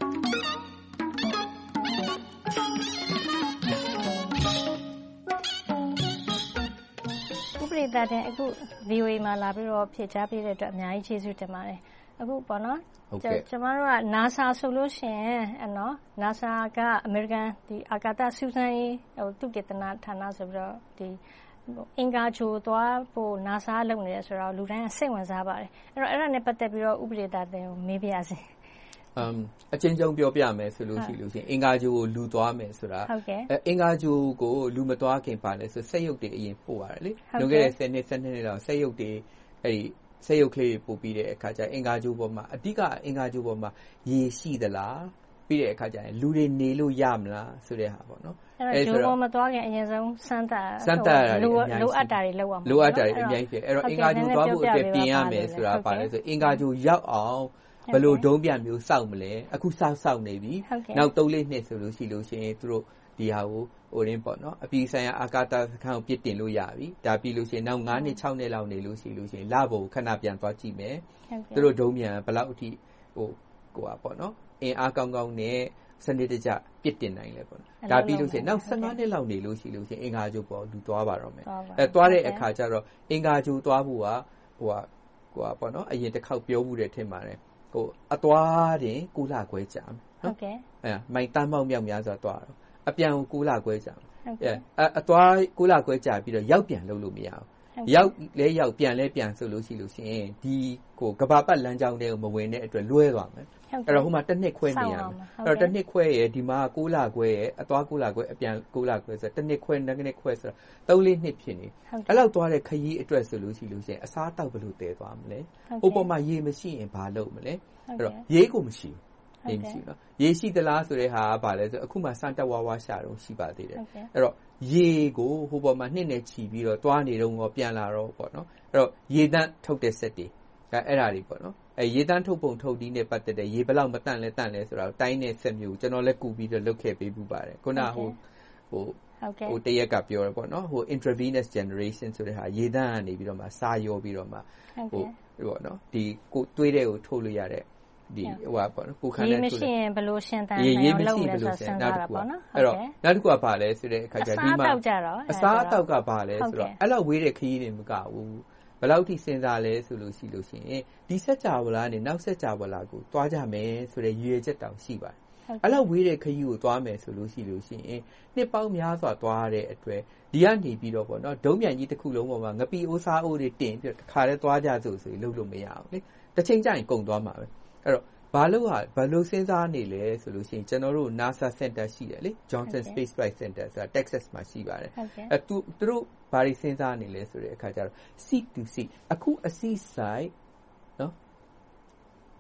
ဥပဒေသားတင်အခု VOA မှာလာပြီးတော့ဖြေကြားပေးတဲ့အတွက်အများကြီးကျေးဇူးတင်ပါတယ်။အခုပေါ့နော်ကျမတို့က NASA ဆိုလို့ရှိရင်NASA ကအမေရိကန်ဒီအာကာသစူးစမ်းရေးသုတေသနဌာနဆိုပြီးတော့ဒီအင်္ဂါဂြိုဟ်သွားဖို့ NASA လုပ်နေတယ်ဆိုတော့လူတိုင်းကစိတ်ဝင်စားပါတယ်အဲ့တော့အဲ့ဒါနဲ့ပတ်သက်ပြီးတော့ဥပဒေသားတင်ကိုမေးပြရစီအချင်းချင်းပြောပြမယ်ဆိုလို့ရှိလို့ရှင်အင်္ဂါဂြိုဟ်ကိုလူသွားမယ်ဆိုတာအင်္ဂါဂြိုဟ်ကိုလူမသွားခင်ပါလဲဆိုစက်ရုပ်တွေအရင်ပို့ရတယ်လေလွန်ခဲ့တဲ့10နှစ်12နှစ်လောက်စက်ရုပ်တွေအဲ့ဒီစက်ရုပ်ကလေးပို့ပြီးတဲ့အခါကျအင်္ဂါဂြိုဟ်ပေါ်မှာအဓိကအင်္ဂါဂြိုဟ်ပေါ်မှာရေရှိသလားပြီးတဲ့အခါကျရင်လူတွေနေလို့ရမလားဆိုတဲ့ဟာပေါ့နော်အဲ့ဒါဂျိုးမသွားခင်အရင်ဆုံးစမ်းသပ်လိုအပ်တာတွေလုပ်အောင်လိုအပ်တာတွေအများကြီးဖြစ်အဲ့တော့အင်္ဂါဂြိုဟ်သွားဖို့အတွက်ပြင်ရမယ်ဆိုတာပါလဲဆိုအင်္ဂါဂြိုဟ်ရောက်အောင်ဘယ်လိုဒုံးပြန်မျိုးစောက်မလဲအခုစောက်နေပြီနောက်3-4နှစ်ဆိုလို့ရှိလို့ရှိရင်သူတို့ဒီဟာကိုပေါ့နော်အပြည်ဆိုင်ရာအာကာသစခန်းကိုပြစ်တင်လို့ရပြီဒါပြီးလို့ရှိရင်နောက်9နှစ်6နှစ်လောက်နေလို့ရှိလို့ရှိရင်လဘုံခဏပြန်သွားကြည့်မယ်သူတို့ဒုံးပြန်ဘယ်လောက်အထိကိုကပေါ့နော်အင်အားကောင်းကောင်းနဲ့စနစ်တကျပြစ်တင်နိုင်လဲပေါ့နော်ဒါပြီးလို့ရှိရင်နောက်15နှစ်လောက်နေလို့ရှိလို့ရှိရင်အင်္ဂါဂြိုဟ်ပေါ်လူသွားပါတော့မယ်သွားတဲ့အခါကျတော့အင်္ဂါဂြိုဟ်သွားဖို့ကပေါ့နော်အရင်တစ်ခေါက်ပြောမှုတယ်ထင်ပါတယ်အသွားတင်6လခွဲကြာမယ်နော်ဟုတ်ကဲ့မိုင်တန်းပေါက်မြောက်များစွာသွားတော့အပြန်ကို6လခွဲကြာမယ်အသွား6လခွဲကြာပြီးတော့ရောက်ပြန်လုပ်လို့မရဘူးရောက်လဲရောက်ပြန်လဲပြန်ဆိုလို့ရှိလို့ရှိရင်ဒီကဘာပတ်လမ်းကြောင်းတွေကိုမဝင်တဲ့အတွက်လွဲသွားမယ်အဲ့တော့ဟိုမှာတစ်နှစ်ခွဲနေရမယ်အဲ့တော့တစ်နှစ်ခွဲရဲ့ဒီမှာ6လခွဲရဲ့အသွား6လခွဲအပြန်6လခွဲဆိုတော့တစ်နှစ်ခွဲနှစ်ခွဲဆိုတော့3-4နှစ်ဖြစ်နေအဲ့လောက်သွားတဲ့ခရီးအတွက်ဆိုလို့ရှိလို့ရှိရင်အစားတောက်ဘယ်လိုတည်သွားမလဲဟိုပေါ်မှာရေမရှိရင်ဘာလုပ်မလဲအဲ့တော့ရေကိုမရှိဘူးရေမရှိဘူးနော်ရေရှိသလားဆိုတဲ့ဟာကဘာလဲဆိုအခုမှစမ်းတက်ဝါရှာတော့ရှိပါသေးတယ်အဲ့တော့ရေကိုဟိုပေါ်မှာနှစ်နဲ့ချီပြီးတော့သွားနေတော့ပြန်လာတော့ပေါ့နော်အဲ့တော့ရေတန့်ထုတ်တဲ့စက်တွေအဲ့ဒါတွေပေါ့နော်ရေတန့်ထုတ်ပုံထုတ်ဒီနဲ့ပတ်သက်တဲ့ရေဘလောက်မတန့်လဲဆိုတာတိုင်းနဲ့ဆက်မျိုးကျွန်တော်လည်းကူပြီးတော့လုပ်ခဲ့ပေးဘူးပါတယ်ခုနဟိုတရက်ကပြောရပေါ့နော်ဟို intravenous generation ဆိုတဲ့ဟာရေတန့်ကနေပြီးတော့မှစာရောပြီးတော့မှပေါ့နော်ဒီကိုသွေးတဲ့ကိုထုတ်လို့ရတဲ့ဒီပေါ့နော်ကိုခန်းနဲ့ထုတ်လို့ရေမရှိရင်ဘယ်လိုရှင်းတန်းနိုင်အောင်လုပ်လဲဆိုစဉ်းစားတာပေါ့နော်အဲ့တော့နောက်တစ်ခုကဘာလဲဆိုတဲ့အခါကျဒီမှာအစားအသောက်ကဘာလဲဆိုတော့အဲ့လောက်ဝေးတဲ့ခရီးတွေမကဘူးဘယ်လောက်ထိစဉ်းစားလဲဆိုလို့ရှိရင်ဒီစက်ကြဝဠာနဲ့နောက်စက်ကြဝဠာကိုတွားကြမယ်ဆိုတဲ့ရည်ရွယ်ချက်တောင်ရှိပါတယ်အဲ့လောက်ဝေးတဲ့ခရီးကိုတွားမယ်ဆိုလို့ရှိရင်နှစ်ပေါင်းများစွာတွားရတဲ့အတွက်ဒီကနေပြီးတော့ပေါ့နော်ဒုံးပြန်ကြီးတစ်ခုလုံးပေါ်မှာငပီအိုးစားအိုးတွေတင်ပြီးတခါတည်းတွားကြဆိုလုပ်လို့မရအောင်လေတစ်ချိန်ကျရင်ကုန်သွားမှာပဲအဲ့တော့ဘာလို့စဉ်းစားနေလဲဆိုလို့ရှိရင်ကျွန်တော်တို့ NASA Center ရှိတယ်လေ Johnson Space Flight Center ဆိုတာ Texas မှာရှိပါတယ်သူတို့ဘာတွေစဉ်းစားနေလဲဆိုတဲ့အခါကျတော့ seat to seat အခုအစီဆိုင်နော်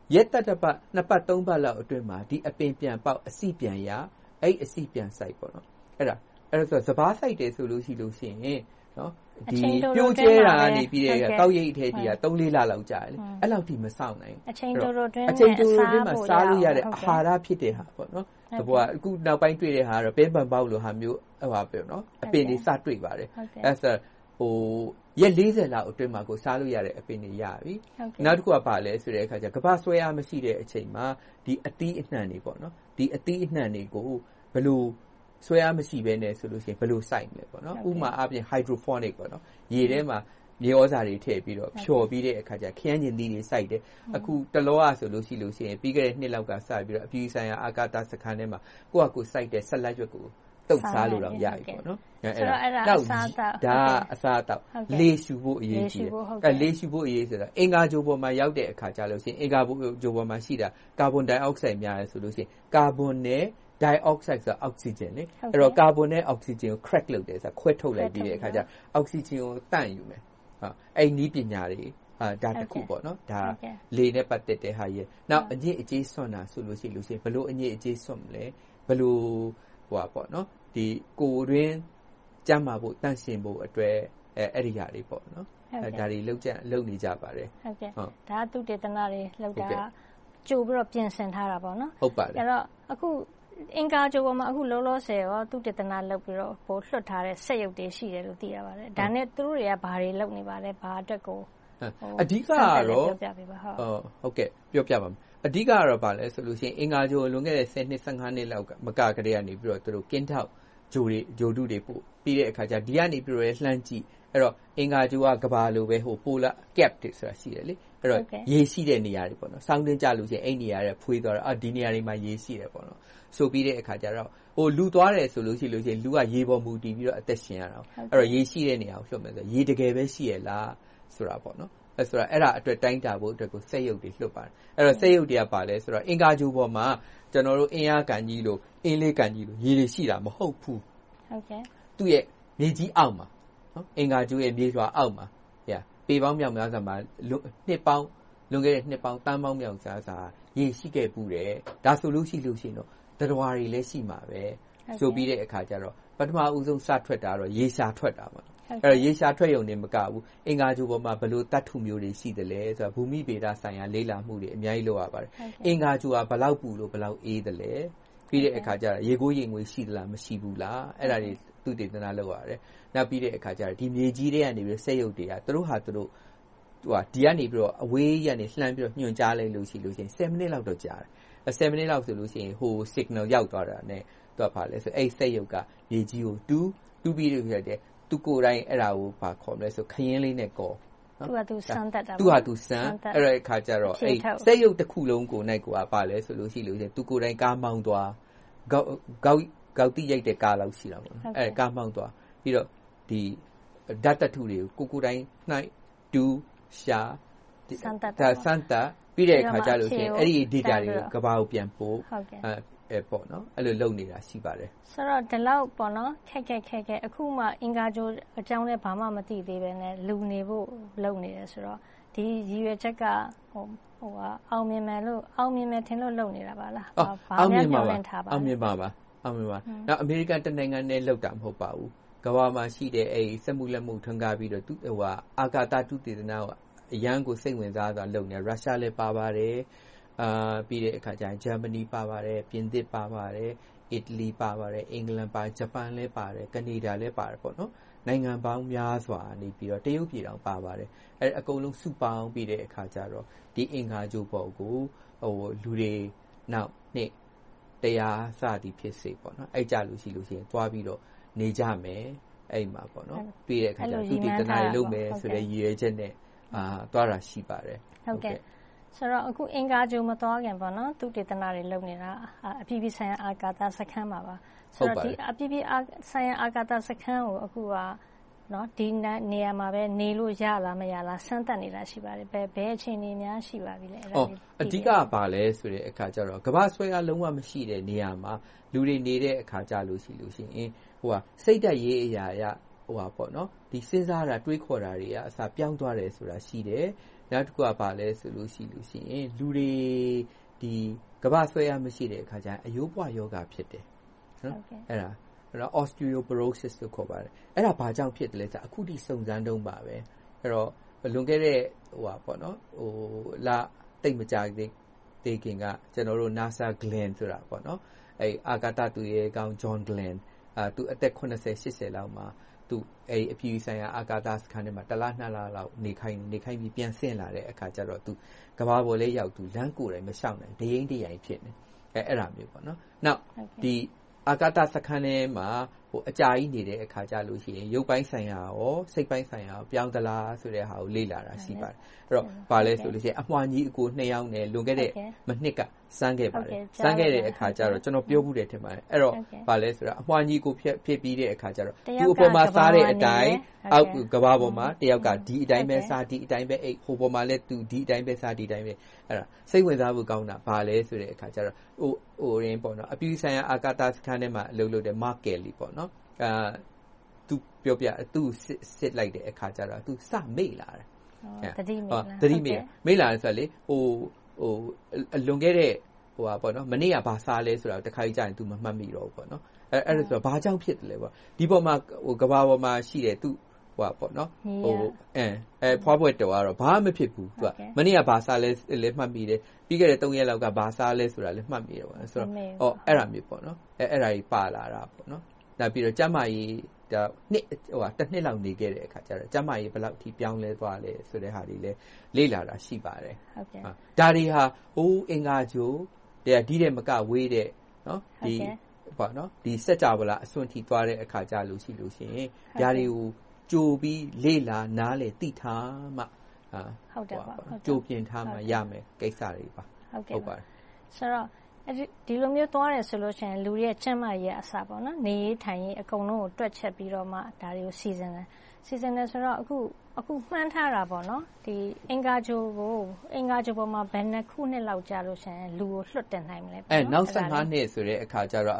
ရက်တက်တစ်ပတ်2ပတ်3ပတ်လောက်အတွင်းမှာဒီအပင်ပြန်ပေါက်အစီပြန်ရအဲ့အစီပြန်စိုက်ပေါ့နော်အဲ့ဆိုစဘာစိုက်တယ်ဆိုလို့ရှိရင်နော်ဒီပြိုးကျဲတာကနေပြီးတဲ့ကောက်ရိတ်ထဲကြီးက3-4လလောက်ကြာတယ်လေအဲ့လောက်ထိမဆောင်နိုင်အချိန်တိုတွင်းမှာစားလို့ရတဲ့အာဟာရဖြစ်တဲ့ဟာပေါ့နော်တဘောကအခုနောက်ပိုင်းတွေ့တဲ့ဟာကတော့ပဲပန်ပေါက်လိုဟာမျိုးပြောနော်အပင်တွေစတွေ့ပါတယ်အဲ့ဆိုရက်40လောက်အတွင်းမှာကိုစားလို့ရတဲ့အပင်တွေရပြီနောက်တစ်ခုကပါလဲဆိုတဲ့အခါကျကမ္ဘာဆွဲအားမရှိတဲ့အချိန်မှာဒီအသီးအနှံတွေပေါ့နော်ဒီအသီးအနှံတွေကိုဘယ်လိုဆွဲအားမရှိဘဲနဲ့ဆိုလို့ရှိရင်ဘယ်လိုစိုက်မလဲပေါ့နော်ဥပမာအပြင် hydroponic ပေါ့နော်ရေထဲမှာမြေဩဇာတွေထည့်ပြီးတော့ဖြော်ပြီးတဲ့အခါကျခရမ်းကျင်သီးတွေစိုက်တယ်အခုတလောဆိုလို့ရှိရင်ပြီးခဲ့တဲ့နှစ်လောက်ကစပြီးတော့အပြည်ဆိုင်ရာအာကာသစခန်းထဲမှာကိုယ့်အကူစိုက်တဲ့ဆက်လက်ရွက်ကိုတုတ်စားလို့တော့ရပြီပေါ့နော်အဲ့ဒါအစားတောက်ဒါအစားတောက်လေရှူဖို့အရေးကြီးတယ်လေရှူဖို့အရေးဆိုတာအင်္ဂါဂြိုဟ်ပေါ်မှာရောက်တဲ့အခါကျလို့ရှိရင်အင်္ဂါဂြိုဟ်ပေါ်မှာရှိတာကာဗွန်ဒိုင်အောက်ဆိုက်များတယ်ဆိုလို့ရှိရင်ကာဗွန်နဲ့ဒိုင်အောက်ဆိုက်ဆိုတာအောက်ဆီဂျင်လေအဲ့တော့ကာဗွန်နဲ့အောက်ဆီဂျင်ကို crack လုပ်တယ်ဆိုတာခွဲထုတ်လိုက်ပြီးတဲ့အခါကျအောက်ဆီဂျင်ကိုတန့်ယူမယ်အဲ့နည်းပညာတွေဒါတစ်ခုပေါ့နော်ဒါလေနဲ့ပတ်သက်တဲ့ဟာရဲ့နောက်အညစ်အကြေးစွန့်တာဆိုလို့ရှိရင်ဘယ်လိုအညစ်အကြေးစွန့်မလဲဘယ်လိုပေါ့နော်ဒီကိုယ်တွင်ကျန်းမာဖို့တန့်ရှင်းဖို့အတွက်အဲ့ဒီဟာတွေပေါ့နော်ဒါတွေလုပ်နေကြပါတယ်ဟုတ်ကဲ့ဒါသုတေသနတွေလုပ်တာကြိုပြီးတော့ပြင်ဆင်ထားတာပေါ့နော်ဟုတ်ပါတယ်အဲ့တော့အခုအင်္ဂါဂြိုဟ်ပေါ်မှာအခုလောလောဆယ်ရောသုတေသနလုပ်ပြီးတော့လွှတ်ထားတဲ့စက်ရုပ်တွေရှိတယ်လို့သိရပါတယ်ဒါနဲ့သူတို့တွေကဘာတွေလုပ်နေပါလဲဘာအတွက်ကိုအဓိကကတော့ဟုတ်ကဲ့ပြောပြပါမယ်အဓိကကတော့ဗာလဲဆိုလို့ရှိရင်အင်္ဂါဂြိုဟ်လွန်ခဲ့တဲ့10နှစ်15နှစ်လောက်ကမကကလေးကနေပြီးတော့သူတို့ကင်းထောက်ဂျိုတုတွေပို့ပြီးတဲ့အခါကျဒီကနေပြီးတော့လှမ်းကြည့်အဲ့တော့အင်္ဂါဂြိုဟ်ကကဘာလိုပဲပိုလာကက်တစ်ဆိုတာရှိတယ်လေအဲ့တော့ရေရှိတဲ့နေရာတွေပေါ့နော်စောင်းတင်းကြလို့ရှိရင်အဲ့နေရာတွေဖွေးသွားတော့ဒီနေရာတွေမှာရေရှိတယ်ပေါ့နော်ဆိုပြီးတဲ့အခါကျတော့လူသွားတယ်ဆိုလို့ရှိရင်လူကရေပေါ်မူတည်ပြီးတော့အသက်ရှင်ရတာအဲ့တော့ရေရှိတဲ့နေရာကိုလွှတ်မယ်ဆိုရေတကယ်ပဲရှိရလားဆိုတာပေါ့နော်ဆိုတော့အဲ့ဒါအတွက်တိုင်းတာဖို့အတွက်ကိုစက်ရုပ်တွေလွှတ်ပါတယ်အဲ့တော့စက်ရုပ်တွေကပါလဲဆိုတော့အင်္ဂါဂြိုဟ်ပေါ်မှာကျွန်တော်တို့အင်အားကန်ကြီးလို့အင်းလေးကန်ကြီးလို့ရေတွေရှိတာမဟုတ်ဘူးဟုတ်ကဲ့သူ့ရဲ့မြေကြီးအောက်မှာနော်အင်္ဂါဂြိုဟ်ရဲ့မြေလွှာအောက်မှာပေပေါင်းမြောက်များစွာမှာနှစ်ပေါင်းလွန်ခဲ့တဲ့နှစ်ပေါင်းတန်းပေါင်းမြောက်စွာရေရှိခဲ့ပူတယ်ဒါဆိုလို့ရှိရင်တော့တရဝါတွေလည်းရှိမှာပဲဆိုပြီးတဲ့အခါကျတော့ပထမဦးဆုံးစထွက်တာတော့ရေရှာထွက်တာပေါ့အဲ့တော့ရေရှာထွက်ရုံနဲ့မကဘူးအင်္ဂါဂြိုဟ်ပေါ်မှာဘယ်လိုတတ်ထုမျိုးတွေရှိတယ်လဲဆိုတာဘူမိဗေဒဆိုင်ရာလေ့လာမှုတွေအများကြီးလုပ်ရပါတယ်အင်္ဂါဂြိုဟ်ကဘယ်လောက်ပူလို့ဘယ်လောက်အေးတယ်လဲပြီးတဲ့အခါကျတော့ရေကိုးရေငွေရှိသလားမရှိဘူးလားအဲ့ဒါတွေသုတေသနလုပ်ရတယ်နောက်ပြီးတဲ့အခါကျတော့ဒီမြေကြီးတွေကနေပြီးစက်ရုပ်တွေကသူတို့ဒီကနေပြီးတော့အဝေးရနေလှမ်းပြီးတော့ညွှန်ကြားလိုက်လို့ရှိရင်10မိနစ်လောက်တော့ကြာတယ်10မိနစ်လောက်ဆိုလို့ရှိရင်signal ရောက်သွားတာနဲ့သူကဘာလဲဆိုအဲ့စက်ရုပ်ကမြေကြီးကိုတူးပြီးလို့ရတဲ့သူကိုယ်တိုင်အဲ့ဒါကိုဘာခေါ်မလဲဆိုခရင်းလေးနဲ့ကောသူစမ်းတတ်တာသူဟာသူစမ်းအဲ့ဒါအခါကျတော့အဲ့စက်ရုပ်တစ်ခုလုံးကိုနိုင်ကိုကဘာလဲဆိုလို့ရှိရင်သူကိုယ်တိုင်ကားမောင်းသွားကောက်တိရိုက်တဲ့ကားလောက်ရှိတာပေါ့နော်အဲ့ကားမောင်းသွားပြီးတော့ဒီဓာတ်တထုတွေကိုကိုယ်တိုင်နှိုက်တူးရှာစမ်းတတ်ပြီးတဲ့အခါကျလို့ရှိရင်အဲ့ဒီ data တွေကိုကဘာကိုပြန်ပို့ပေါ့နော်အဲ့လိုလုပ်နေတာရှိပါတယ်ဆိုတော့ဒီလောက်ပေါ့နော်ခက်အခုမှအင်္ဂါဂြိုဟ်အကြောင်းလည်းဘာမှမသိသေးပဲနဲ့လူနေဖို့လုပ်နေတယ်ဆိုတော့ဒီရည်ရွယ်ချက်ကအောင်မြင်မယ်ထင်လို့လုပ်နေတာပါလားအောင်မြင်ပါနောက်အမေရိကန်တနိုင်ငံနဲ့လုပ်တာမဟုတ်ပါဘူးကမ္ဘာမှာရှိတဲ့အဲ့စက်မှုလက်မှုထွန်းကားပြီးတော့အာကာသသုတေသနကိုအရန်ကိုစိတ်ဝင်စားစွာလုပ်နေရုရှားလည်းပါပါတယ်ပြီးတဲ့အခါကျရင်ဂျာမနီပါပါတယ်ပြင်သစ်ပါပါတယ်အီတလီပါပါတယ်အင်္ဂလန်ပါဂျပန်လည်းပါတယ်ကနေဒါလည်းပါတယ်ပေါ့နော်နိုင်ငံပေါင်းများစွာနေပြီးတော့တရုတ်ပြည်တောင်ပါပါတယ်အဲအကုန်လုံးစုပေါင်းပြီးတဲ့အခါကျတော့ဒီအင်္ဂါဂြိုဟ်ပေါ်ကိုလူတွေနောက်နှစ်100စသည်ဖြစ်စေပေါ့နော်အဲ့ကြလို့ရှိရင်သွားပြီးတော့နေကြမယ်အဲ့မှာပေါ့နော်ပြီးတဲ့အခါကျသူဒီတနာတွေလုပ်မယ်ဆိုတဲ့ရည်ရွယ်ချက်နဲ့သွားတာရှိပါတယ်ဟုတ်ကဲ့ဆိုတော့အခုအင်္ဂါဂြိုဟ်မသွားခင်ပေါ့နော်သုတေသနတွေလုပ်နေတာအပြည်ပြည်ဆိုင်ရာအာကာသစခန်းမှာပါဆိုတော့ဒီအပြည်ပြည်ဆိုင်ရာအာကာသစခန်းကိုအခုကနော်ဒီနေရာမှာပဲနေလို့ရလားမရလားစမ်းသပ်နေတာရှိပါတယ်ဘယ်အခြေအနေများရှိပါပြီလဲအဲ့ဒါအဓိကပါလဲဆိုတဲ့အခါကျတော့ကမ္ဘာဆွဲအားလုံးဝမရှိတဲ့နေရာမှာလူတွေနေတဲ့အခါကြလို့ရှိရင်စိတ်ဓာတ်ရေးအရာပေါ့နော်ဒီစဉ်းစားတာတွေးခေါ်တာတွေကအစပြောင်းသွားတယ်ဆိုတာရှိတယ်နောက်တစ်ခုကဘာလဲဆိုလို့ရှိရင်လူတွေဒီကမ္ဘာဆွဲရမရှိတဲ့အခါကျရင်အယိုးပွားယောဂဖြစ်တယ်နော်အဲ့ဒါ osteoporosis လို့ခေါ်ပါတယ်အဲ့ဒါဘာကြောင့်ဖြစ်တယ်လဲဆိုအခုထိစုံစမ်းတုန်းပါပဲအဲ့တော့လွန်ခဲ့တဲ့ပေါ့နော်လာတိတ်မကြသေးခင်ကကျွန်တော်တို့ NASA Glenn ဆိုတာပေါ့နော်အဲ့အာကာသသူရဲကောင်း John Glenn သူအသက်80 80လောက်မှာသူအဲ့အပြည်ဆိုင်ရာအာကာသစခန်းထဲမှာ1လ2လလောက်နေခိုင်းပြီးပြန်ဆင်းလာတဲ့အခါကျတော့သူကမ္ဘာပေါ်လေးရောက်သူလမ်းကိုယ်တိုင်မလျှောက်နိုင်ဒိန်းဒိုင်ဖြစ်နေအဲ့ဒါမျိုးပေါ့နော်နောက်ဒီအာကာသစခန်းထဲမှာအကြာကြီးနေတဲ့အခါကျလို့ရှိရင်ရုပ်ပိုင်းဆိုင်ရာရောစိတ်ပိုင်းဆိုင်ရာရောပြောင်းသလားဆိုတဲ့ဟာကိုလေ့လာတာရှိပါတယ်အဲ့တော့ဘာလဲဆိုလို့ရှိရင်အမွှာညီအကို2ယောက်နဲ့လွန်ခဲ့တဲ့မနှစ်ကစမ်းခဲ့ပါတယ်စမ်းခဲ့တဲ့အခါကျတော့ကျွန်တော်ပြောမှုတယ်ထင်ပါတယ်အဲ့တော့ဘာလဲဆိုတာအမွှာညီကိုဖြစ်ပြီးတဲ့အခါကျတော့သူ့အပေါ်မှာစားတဲ့အတိုင်းအောက်ကဘာပေါ်မှာတယောက်ကဒီအတိုင်းပဲစားဒီအတိုင်းပဲအိတ်ဟိုပေါ်မှာလည်းသူဒီအတိုင်းပဲစားဒီအတိုင်းပဲအဲ့ဒါစိတ်ဝင်စားဖို့ကောင်းတာဘာလဲဆိုတဲ့အခါကျတော့ရင်းပေါ့နော်အပြည်ဆိုင်ရာအာကာသစခန်းထဲမှာအလုပ်လုပ်တဲ့ Mark Kelly ပေါ့နော်သူပြောပြသူစစ်လိုက်တဲ့အခါကျတော့သူစမေ့လာတယ်တတိမေ့လာတယ်ဆိုတော့လေလွန်ခဲ့တဲ့ပေါ့နော်မနေ့ကဘာစားလဲဆိုတာတခါကြီးကြာရင် तू မမှတ်မိတော့ဘူးပေါ့နော်အဲ့ဒါဆိုတော့ဘာကြောင့်ဖြစ်တယ်လဲပေါ့ဒီပေါ်မှာကဘာပေါ်မှာရှိတယ်သူပေါ့နော်ဖွားပွဲတော်ကတော့ဘာမှမဖြစ်ဘူးသူကမနေ့ကဘာစားလဲလည်းမှတ်မိတယ်ပြီးခဲ့တဲ့3ရက်လောက်ကဘာစားလဲဆိုတာလည်းမှတ်မိတယ်ပေါ့ဆိုတော့အဲ့ဒါမျိုးပေါ့နော်အဲ့ဒါကြီးပါလာတာပေါ့နော်နောက်ပြီးတော့ကျမကြီးတစ်နှစ်လောက်နေခဲ့တဲ့အခါကျတော့ကျမကြီးဘယ်လောက်ထိပြောင်းလဲသွားလဲဆိုတဲ့ဟာတွေလည်းလေ့လာတာရှိပါတယ်ဟုတ်ကဲ့ဒါတွေဟာအင်္ဂါဂြိုလ်ဒီတဲ့မကဝေးတဲ့နော်ဒီပေါ့နော်ဒီစက်ကြဝဠာအစွန့်ထိသွားတဲ့အခါကျလို့ရှိရင်ဒါတွေကိုကြိုပြီးလေ့လာနားလေသိထားမှဟုတ်တယ်ပါကြိုပြင်ထားမှရမယ်ကိစ္စတွေပါဟုတ်ပါတယ်ဆိုတော့ဒီလိုမျိုးသွားတယ်ဆိုလို့ရှိရင်လူရဲ့ကျန်းမာရေးအစပေါ့နော်နေရေးထိုင်ရေးအကုန်လုံးကိုတွက်ချက်ပြီးတော့မှဒါတွေကိုစီစဉ်တယ်ဆိုတော့အခုမှန်းထားတာပေါ့နော်ဒီအင်္ဂါဂြိုလ်ပေါ်မှာဘယ်နှစ်ခုနှစ်လောက်ကြာလို့ရှိရင်လူကိုလွှတ်တင်နိုင်မလဲနောက်15နှစ်ဆိုတဲ့အခါကျတော့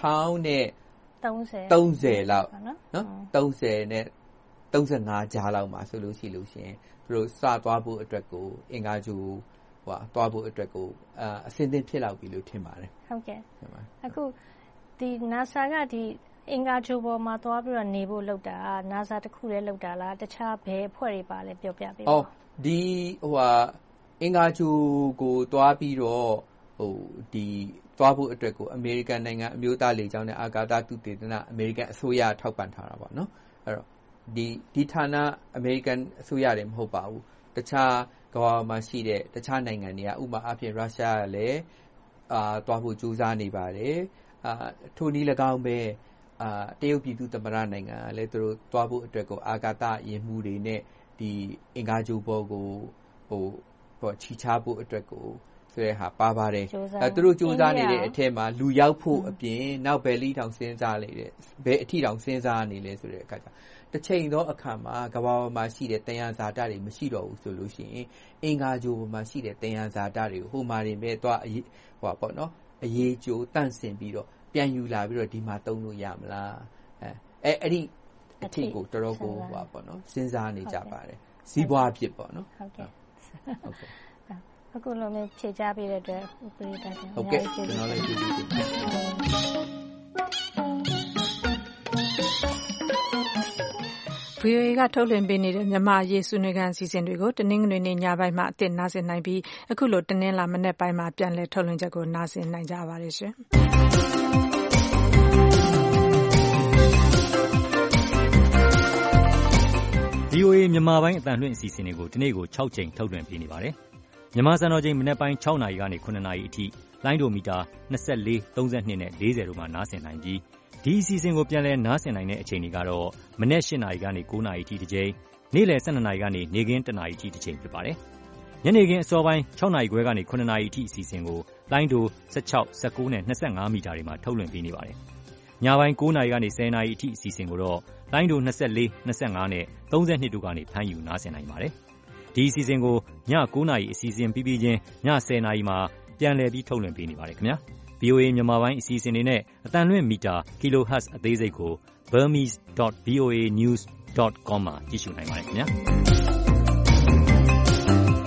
2030လောက်နော်30နဲ့35ကြားလောက်မှာဆိုလို့ရှိရင်သူတို့စသွားဖို့အတွက်ကိုအင်္ဂါဂြိုလ်သွားဖို့အတွက်ကိုအဆင်သင့်ဖြစ်လောက်ပြီလို့ထင်ပါတယ်ဟုတ်ကဲ့အခုဒီ NASA ကဒီအင်္ဂါဂြိုလ်ပေါ်မှာသွားပြီးတော့နေဖို့လုပ်တာ NASA တခုလည်းလုပ်တာလားတခြားဘယ်အဖွဲ့တွေပါလဲပြောပြပေးပါဒီအင်္ဂါဂြိုလ်ကိုသွားပြီးတော့ဒီသွားဖို့အတွက်ကိုအမေရိကန်နိုင်ငံအမျိုးသားလေကြောင်းနဲ့အာကာသသုတေသနအမေရိကန်အစိုးရထောက်ပံ့ထားတာပေါ့နော်အဲ့တော့ဒီဌာနအမေရိကန်အစိုးရတယ်မဟုတ်ပါဘူးတခြားကမ္ဘာမှာရှိတဲ့တခြားနိုင်ငံတွေကဥပမာအဖြစ်ရုရှားကလည်းသွားဖို့ကြိုးစားနေပါတယ်ထိုနည်း၎င်းပဲတရုတ်ပြည်သူ့သမ္မတနိုင်ငံကလည်းသူတို့သွားဖို့အတွက်ကိုအာကာသယာဉ်မှူးတွေနဲ့ဒီအင်္ဂါဂြိုလ်ပေါ်ကိုချီချဖို့အတွက်ကိုဆိုတဲ့ဟာပါပါတယ်သူတို့ကြိုးစားနေတဲ့အထက်မှာလူရောက်ဖို့အပြင်နောက်ဘယ်လီတောင်စဉ်းစားနေတဲ့ဘယ်အထီတောင်စဉ်းစားနေလဲဆိုတဲ့အခါကျတစ်ချိန်သောအခါမှာကမ္ဘာပေါ်မှာရှိတဲ့သယံဇာတတွေမရှိတော့ဘူးဆိုလို့ရှိရင်အင်္ဂါဂြိုလ်ပေါ်မှာရှိတဲ့သယံဇာတတွေကိုဟိုမှာတွေပဲသွားပေါ့နော်အရေးကြိုးတန့်စင်ပြီးတော့ပြန်ယူလာပြီးတော့ဒီမှာသုံးလို့ရမလားအဲ့ဒီအထီကိုတော်တော်ကိုပေါ့နော်စဉ်းစားနေကြပါတယ်စီးပွားဖြစ်ပေါ့နော်ဟုတ်ကဲ့အခုလိုမျိုးဖြေချပေးတဲ့အတွက်ပရိသတ်တွေဟုတ်ကဲ့ကျွန်တော်လည်းကျေးဇူးတင်ပါတယ် VOA ကထုတ်လွှင့်ပေးနေတဲ့မြန်မာအရေးဆွေးနွေးခန်းအစီအစဉ်တွေကိုတနင်္ဂနွေနေ့ညပိုင်းမှာအသစ်နားဆင်နိုင်ပြီးအခုလိုတနင်္လာမနက်ပိုင်းမှာပြန်လည်ထုတ်လွှင့်ချက်ကိုနားဆင်နိုင်ကြပါတယ်ရှင်။ VOA မြန်မာပိုင်းအသံလွှင့်အစီအစဉ်တွေကိုဒီနေ့ကို6ချိန်ထုတ်လွှင့်ပေးနေပါတယ်။မြန်မာစံတော်ချိန်မနက်ပိုင်း6နာရီကနေ9နာရီအထိလိုင်းဒိုမီတာ24 32နဲ့40တို့မှာနားဆင်နိုင်ပြီးဒီအစီအစဉ်ကိုပြန်လည်နားဆင်နိုင်တဲ့အချိန်တွေကတော့မနက်8နာရီကနေ9နာရီအထိတစ်ချိန်နေ့လယ်12နာရီကနေနေ့ခင်း1နာရီအထိတစ်ချိန်ဖြစ်ပါတယ်။ညနေခင်းအစောပိုင်း6နာရီခွဲကနေ9နာရီအထိအစီအစဉ်ကိုလိုင်းဒို16 19နဲ့25မီတာတွေမှာထုတ်လွှင့်ပေးနေပါတယ်။ညပိုင်း9နာရီကနေ10နာရီအထိအစီအစဉ်ကိုတော့လိုင်းဒို24 25နဲ့32တို့ကနေဖမ်းယူနားဆင်နိုင်ပါတယ်။ဒီအစီအစဉ်ကိုည9နာရီအစီအစဉ်ပြီးချင်းည10နာရီမှာပြန်လည်ပြီးထုတ်လွှင့်ပေးနေပါတယ်ခင်ဗျာ။ VOA မြန်မာပိုင်းအစီအစဉ်တွေနဲ့အသံလွှင့်မီတာ kilohertz အသေးစိတ်ကို burmese.voanews.com မှာကြည့်ရှုနိုင်ပါတယ်ခင်ဗျာ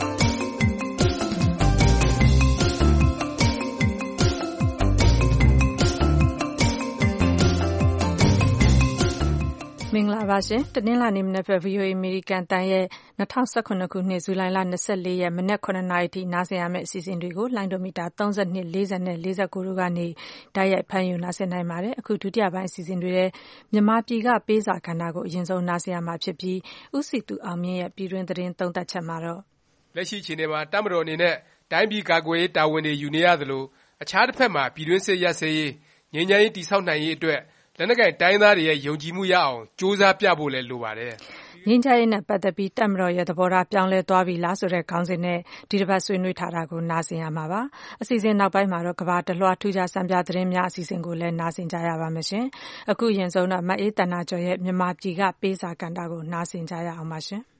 မင်္ဂလာပါရှင်တနင်္လာနေ့မနက်ဖက် VOA American တန်ရဲ့2019ခုနှစ်ဇူလိုင်လ24ရက်မနက်9:00နာရီထိနားဆင်ရမယ့်အစီအစဉ်တွေကိုလိုင်းဒိုမီတာ32 40နဲ့49တို့ကနေတိုက်ရိုက်ဖမ်းယူနားဆင်နိုင်ပါတယ်အခုဒုတိယပိုင်းအစီအစဉ်တွေရဲ့မြန်မာပြည်ကပေးစာခန္ဓာကိုအရင်ဆုံးနားဆင်ရမှာဖြစ်ပြီးဥစီတူအောင်မြင့်ရဲ့ပြည်တွင်းသတင်းသုံးသပ်ချက်မှာတော့လက်ရှိချိန်မှာတပ်မတော်အနေနဲ့တိုင်းပြည်ကာကွယ်ရေးတာဝန်တွေယူနေရသလိုအခြားတစ်ဖက်မှာပြည်တွင်းစစ်ရပ်စဲရေးငြိမ်းချမ်းရေးတည်ဆောက်နိုင်ရေးအတွက်လက်နက်ကိုင်တိုင်းသားတွေရဲ့ယုံကြည်မှုရအောင်ကြိုးစားပြဖို့လည်းလိုပါတယ်။ငြိမ်းချမ်းရေးနဲ့ပတ်သက်ပြီးတပ်မတော်ရဲ့သဘောထားပြောင်းလဲသွားပြီလားဆိုတဲ့ခေါင်းစဉ်နဲ့ဒီတစ်ပတ်ဆွေးနွေးထားတာကိုနားဆင်ရမှာပါ။အစီအစဉ်နောက်ပိုင်းမှာတော့ကမ္ဘာတလွှားထူးခြားစံပြသတင်းများအစီအစဉ်ကိုလည်းနားဆင်ကြရပါမယ်ရှင်။အခုရင်ဆုံးတော့မအေးတနာကျော်ရဲ့မြန်မာပြည်ကပေးစာကဏ္ဍကိုနားဆင်ကြရအောင်ပါရှင်။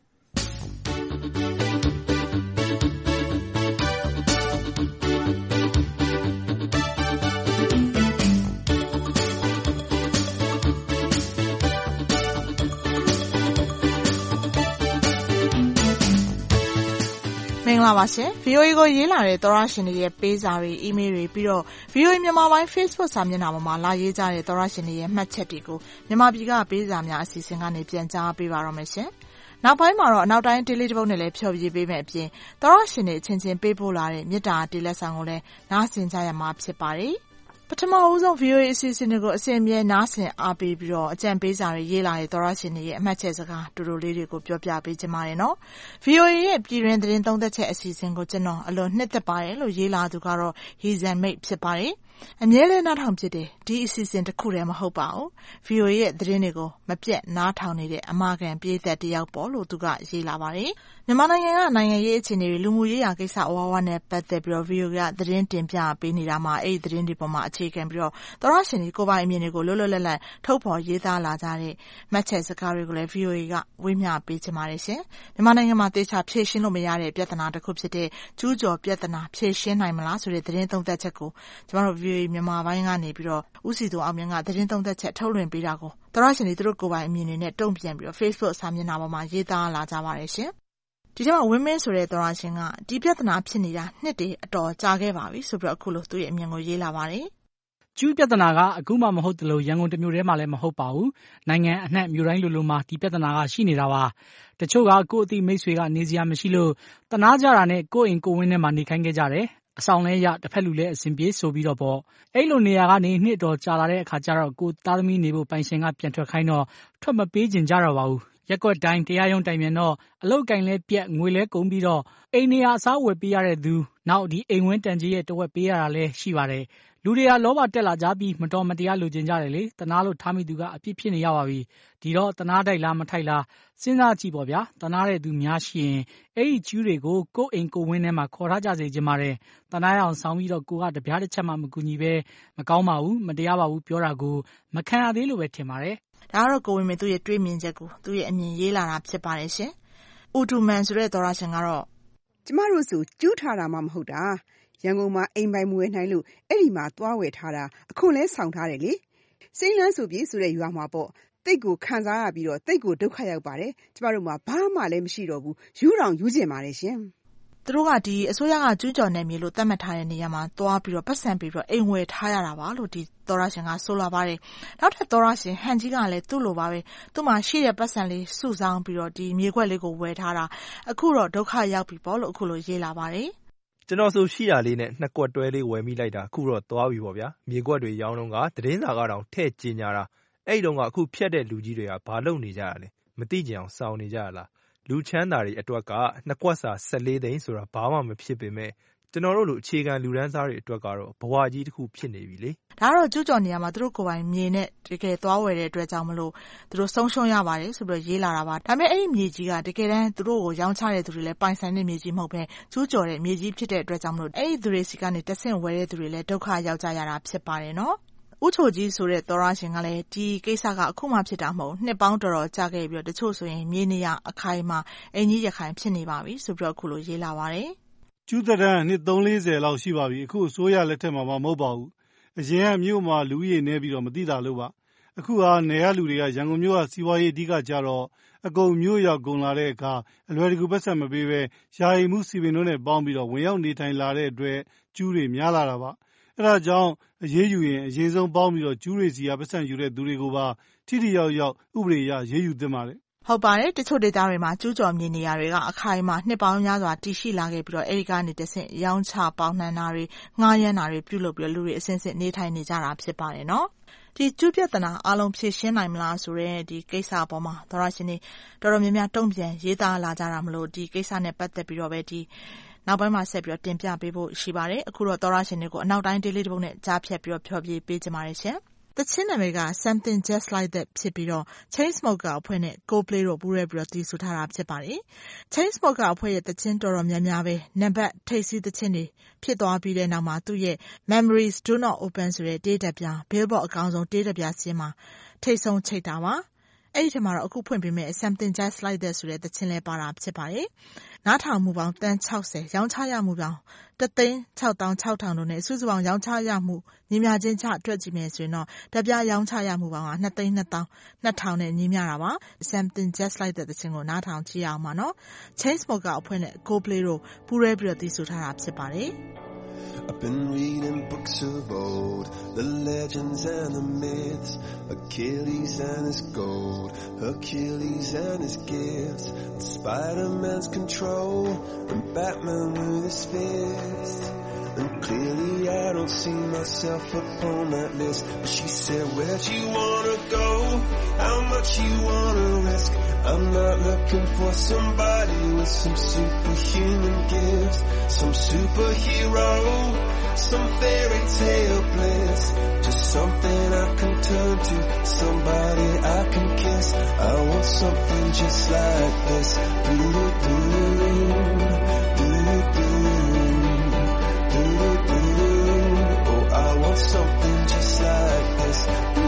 မင်္ဂလာပါရှင် VOA ကိုရေးလာတဲ့သောရရှင်တွေရဲ့ပေးစာတွေ email တွေပြီးတော့ VOA မြန်မာပိုင်း Facebook စာမျက်နှာပေါ်မှာလာရေးကြတဲ့သောရရှင်တွေရဲ့မှတ်ချက်တွေကိုမြန်မာပြည်ကပေးစာများအစီအစဉ်ကနေပြန်ကြားပေးပါတော့မယ်ရှင်။နောက်ပိုင်းမှာတော့အနောက်တိုင်းတေးလေးတစ်ပုဒ်နဲ့လည်းဖြော်ပြပေးမယ်အပြင်သောရရှင်တွေအချင်းချင်းပေးပို့လာတဲ့မေတ္တာတေးလက်ဆောင်ကိုလည်းနားဆင်ကြရမှာဖြစ်ပါတယ်။ပထမဦးဆုံး VOA အစီအစဉ်တွေကိုအစဉ်အမြဲနားဆင်အားပေးပြီးတော့အကြံပေးစာတွေရေးလာတဲ့သောရရှင်တွေရဲ့အမှတ်ချက်စကားတူတူလေးတွေကိုပြောပြပေးကြပါရနော်။ VOA ရဲ့ပြည်တွင်သတင်းသုံးသက်ချက်အစီအစဉ်ကိုကျွန်တော်အလွန်နှစ်သက်ပါတယ်လို့ရေးလာသူကတော့ Hazen Mate ဖြစ်ပါတယ်။အမြဲတမ်းနားထောင်ဖြစ်တယ်ဒီအစီအစဉ်တစ်ခုတည်းမဟုတ်ပါဘူး။ VOA ရဲ့သတင်းတွေကိုမပြတ်နားထောင်နေတဲ့အမာခံပရိသတ်တယောက်ပေါ့လို့သူကရေးလာပါတယ်။မြန်မာနိုင်ငံကနိုင်ငံရေးအခြေအနေတွေလူမှုရေးရာကိစ္စအဝဝနဲ့ပတ်သက်ပြီးတော့ VOA ကသတင်းတင်ပြပေးနေတာမှာအဲ့ဒီသတင်းတွေပေါ်မှာအခြေခံပြီးတော့သောရရှင်တွေကိုပိုင်အမြင်တွေကိုလွတ်လွတ်လပ်လပ်ထုတ်ဖော်ရေးသားလာကြတဲ့မှတ်ချက်စကားတွေကိုလည်း VOA ကဝေမျှပေးချင်ပါတယ်ရှင်။မြန်မာနိုင်ငံမှာတေချာဖြေရှင်းလို့မရတဲ့ပြဿနာတစ်ခုဖြစ်တဲ့ကျူးကျော်ပြဿနာဖြေရှင်းနိုင်မလားဆိုတဲ့သတင်းသုံးသပ်ချက်ကိုကျမတို့ VOA မြန်မာပိုင်းကနေပြီးတော့ဦးစီသူအောင်မြင့်ကသတင်းသုံးသပ်ချက်ထုတ်လွှင့်ပေးတာကိုသောရရှင်တွေသူတို့ကိုယ်ပိုင်အမြင်တွေနဲ့တုံ့ပြန်ပြီးတော့ Facebook စာမျက်နှာပေါ်မှာရေးသားလာကြပါတယ်ရှင်။ဒီထဲမှာ Women ဆိုတဲ့သောရရှင်ကဒီပြဿနာဖြစ်နေတာနှစ်တွေအတော်ကြာခဲ့ပါပြီဆိုပြီးတော့အခုလိုသူ့ရဲ့အမြင်ကိုရေးလာပါတယ်။ကျူးပြဿနာကအခုမှမဟုတ်တယ်လို့ရန်ကုန်တမျိုးတည်းမှလည်းမဟုတ်ပါဘူး။နိုင်ငံအနှံ့မြို့တိုင်းလိုမှာဒီပြဿနာကရှိနေတာပါ။တချို့ကကိုယ့်အသိမိတ်ဆွေကနေစရာမရှိလို့တနာကြတာနဲ့ကိုယ့်အိမ်ကိုယ်ဝင်းထဲမှာနေခိုင်းခဲ့ကြတယ်။အဆောင်လဲရတစ်ဖက်လူလဲအစဉ်ပြေဆိုပြီးတော့ပေါ့အဲ့လိုနေရာကနေနှစ်တော်ကြာလာတဲ့အခါကျတော့ကိုသားသမီးနေဖို့ပိုင်ရှင်ကပြန်ထွက်ခိုင်းတော့ထွက်မပေးချင်ကြတော့ပါဘူးရက်ကွက်တိုင်းတရားရုံးတိုင်ပြန်တော့အလုတ်ကင်လဲပြက်ငွေလဲကုန်ပြီးတော့အိမ်နေရာအစားဝယ်ပေးရတဲ့သူနောက်ဒီအိမ်ဝင်းတန်ကြီးရဲ့တဝက်ပေးရတာလဲရှိပါတယ်လူတွေကလောဘတက်လာကြပြီးမတော်မတရားလိုချင်ကြတယ်လေတနာလို့ထားမိသူကအပြစ်ဖြစ်နေရပါပြီဒီတော့တနာတိုက်လားမထိုက်လားစဉ်းစားကြည့်ပေါ့ဗျာတနာတဲ့သူများရှိရင်အဲ့ဒီကျူးတွေကိုကိုယ့်အိမ်ကိုယ်ဝင်းထဲမှာခေါ်ထားကြစေချင်ပါတယ်တနာရအောင်ဆောင်းပြီးတော့ကိုကတပြားတစ်ချက်မှမကူညီပဲမကောင်းပါဘူးမတရားပါဘူးပြောတာကိုမခံရသေးလို့ပဲထင်ပါတယ်ဒါကတော့ကိုဝင်မေသူ့ရဲ့တွေးမြင်ချက်ကိုသူ့ရဲ့အမြင်ရေးလာတာဖြစ်ပါတယ်ရှင်။ဦးတူမန်ဆိုတဲ့သောရရှင်ကတော့ကျမတို့ဆိုကျူးထားတာမှမဟုတ်တာရန်ကုန်မှာအိမ်ပိုင်မွေနိုင်လို့အဲ့ဒီမှာသွားဝယ်ထားတာအခွန်လဲဆောင်ထားတယ်လေစိမ့်လန်းဆိုပြေးဆိုတဲ့ရွာမှာပေါ့တိတ်ကိုခံစားရပြီးတော့တိတ်ကိုဒုက္ခရောက်ပါတယ်ကျမတို့မှာဘာမှလည်းမရှိတော့ဘူးယူတောင်ယူကျင်ပါတယ်ရှင်သူတို့ကဒီအစိုးရကကျူးကျော်နေပြီလို့သတ်မှတ်ထားတဲ့နေရာမှာသွားပြီးတော့ပတ်စံပြီးတော့အိမ်ဝယ်ထားရတာပါလို့ဒီသောရရှင်ကဆိုလာပါတယ်နောက်ထပ်သောရရှင်ဟန်ကြီးကလည်းသူ့လိုပါပဲသူ့မှာရှိတဲ့ပတ်စံလေးစုဆောင်းပြီးတော့ဒီမြေခွက်လေးကိုဝယ်ထားတာအခုတော့ဒုက္ခရောက်ပြီပေါ့လို့အခုလိုရေးလာပါတယ်ကျွန်တော်ဆိုရှိတာလေးနဲ့နှစ်ကွက်တွဲလေးဝယ်မိလိုက်တာအခုတော့သွားပြီပေါ့ဗျာမြေကွက်တွေရောင်းတော့ကသတင်းစာကတော့ထဲ့ကျင်ညာတာအဲ့တုန်းကအခုဖြတ်တဲ့လူကြီးတွေကဘာလုပ်နေကြရလဲမသိကြအောင်စောင်းနေကြရလားလူချမ်းသာတွေအတွက်ကနှစ်ကွက်စာ14သိန်းဆိုတာဘာမှမဖြစ်ပေမဲ့ကျွန်တော်တို့လိုအခြေခံလူဒန်းစားတွေအတွက်ကတော့ဘဝကြီးတစ်ခုဖြစ်နေပြီလေဒါတော့ကျူးကျော်နေရမှာသူတို့ကိုယ်ပိုင်မြေနဲ့တကယ်သွားဝယ်တဲ့အတွက်ကြောင့်မလို့သူတို့ဆုံးရှုံးရပါတယ်ဆိုပြီးရေးလာတာပါဒါပေမဲ့အဲ့ဒီမြေကြီးကတကယ်တမ်းသူတို့ကိုရောင်းချတဲ့သူတွေလည်းပိုင်ဆိုင်တဲ့မြေကြီးမဟုတ်ပဲကျူးကျော်တဲ့မြေကြီးဖြစ်တဲ့အတွက်ကြောင့်မလို့အဲ့ဒီသူတွေစီကနေတဆင့်ဝယ်တဲ့သူတွေလည်းဒုက္ခရောက်ကြရတာဖြစ်ပါတယ်နော်ဦးချိုကြီးဆိုတဲ့သောရရှင်ကလည်းဒီကိစ္စကအခုမှဖြစ်တာမဟုတ်နှစ်ပေါင်းတော်တော်ကြာခဲ့ပြီးတော့တချို့ဆိုရင်မြေနေရအခိုင်မှာအင်ကြီးရခိုင်ဖြစ်နေပါပြီဆိုပြီးတော့အခုလိုရေးလာပါတယ်ကျူးသက်တမ်းနှစ်340လောက်ရှိပါပြီအခုအစိုးရလက်ထက်မှာမဟုတ်ပါဘူးအရင်ကမြို့မှာလူကြီးနေပြီးတော့မသိတာလို့ပါအခုဟာနေရလူတွေကရန်ကုန်မြို့ကစီးပွားရေးအဓိကကြတော့အကုန်မြို့ရောက်ကုန်လာတဲ့အခါအလွယ်တကူပတ်ဆက်မပေးပဲယာယီမှုစီပင်တို့နဲ့ပေါင်းပြီးတော့ဝင်ရောက်နေထိုင်လာတဲ့အတွက်ကျူးတွေများလာတာပါအဲ့ဒါကြောင့်အရေးယူရင်အရင်ဆုံးပေါင်းပြီးတော့ကျူးတွေစီကပတ်စံယူတဲ့သူတွေကိုပါထိထိရောက်ရောက်ဥပဒေအရရေးယူသင့်ပါတယ်။ဟုတ်ပါတယ်။တချို့ဒေသတွေမှာကျူးကျော်မြေနေရာတွေကအခိုင်အမာနှစ်ပေါင်းများစွာတည်ရှိလာခဲ့ပြီးတော့အဲဒီကနေတဆင့်ရောင်းချပေါင်းနှံတာတွေငှားရမ်းတာတွေပြုလုပ်ပြီးတော့လူတွေအစဉ်စဉ်နေထိုင်နေကြတာဖြစ်ပါတယ်နော်။ဒီကျူးပြဿနာအားလုံးဖြေရှင်းနိုင်မလားဆိုတဲ့ဒီကိစ္စအပေါ်မှာသောတရှင်တွေတော်တော်များများတုံ့ပြန်ရေးသားလာကြတာမလို့ဒီကိစ္စနဲ့ပတ်သက်ပြီးတော့ပဲဒီနောက်ပိုင်းမှာဆက်ပြီးတော့တင်ပြပေးဖို့ရှိပါတယ်။အခုတော့သောတရှင်တွေကိုအနောက်တိုင်းဒေးလေးတစ်ပုဒ်နဲ့ကြားဖြတ်ပြီးတော့ဖျော်ဖြေပေးကြပါရစေ။သချင်းနာမည်က Something Just Like That ဖြစ်ပြီးတော့ Chainsmoker အဖွဲ့နဲ့ Coldplay တို့ပူးတွဲပြီးတော့တည်ဆူထားတာဖြစ်ပါတယ်။ Chainsmoker အဖွဲ့ရဲ့သချင်းတော်တော်များများပဲနံပါတ်ထိပ်စီးသချင်းတွေဖြစ်သွားပြီးတဲ့နောက်မှာသူ့ရဲ့ Memories Do Not Open ဆိုတဲ့တေးတက်ပြ Billboard အကောင်းဆုံးတေးတက်ပြစီးမှာထိပ်ဆုံးချိတ်တာပါ။အဲ့ဒီထဲမှာတော့အခုဖွင့်ပေးမယ့် Something Just Like That ဆိုတဲ့သချင်းလဲပါတာဖြစ်ပါတယ်။နားထောင်မှုပေါင်းတန်း60ရောင်းချရမှုပေါင်း1,660,000တို့နဲ့စုစုပေါင်းရောင်းချရမှုညီမျှခြင်းချတွက်ကြည့်မယ်ဆိုရင်တော့တပြားရောင်းချရမှုပေါင်းက2,200,000နဲ့ညီမျှတာပါ။ Something Just Like That သချင်းကိုနားထောင်ကြည့်ရအောင်ပါနော်။ Chainsmoker အဖွဲ့နဲ့ Coldplay တို့ပူးတွဲပြီးတော့တည်ဆူထားတာဖြစ်ပါတယ်။ I've been reading books of old, the legends and the myths, Achilles and his gold, Hercules and his gifts, and Spider-Man's control, and Batman with his fist. And clearly I don't see myself upon that list. But she said, where'd you wanna go? How much you wanna risk? I'm not looking for somebody with some superhuman gifts, some superhero, some fairy tale bliss. Just something I can turn to, somebody I can kiss. I want something just like this. Oh, I want something just like this.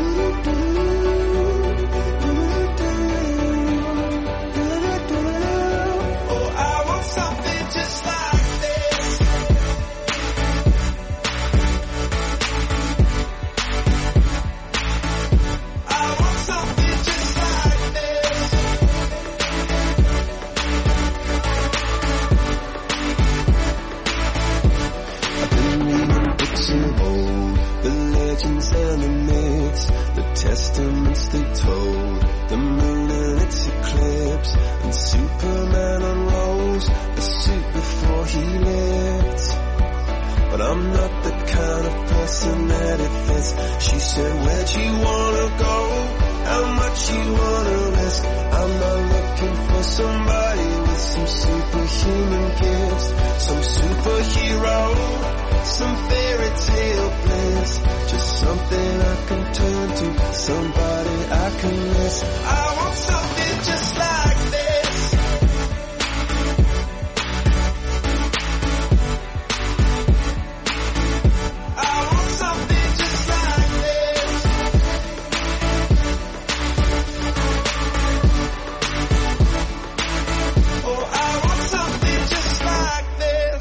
And the myths, the testaments they told, the moon and its eclipse, and Superman unrolls the suit before he lived. But I'm not the kind of person that it fits. She said, where'd you wanna go? How much you wanna risk? I'm not looking for somebody with some superhuman gifts, some superhero, some fairy tale bliss. Just something I can turn to, somebody I can miss. I want something just like this. I want something just like this. Oh, I want something just like this.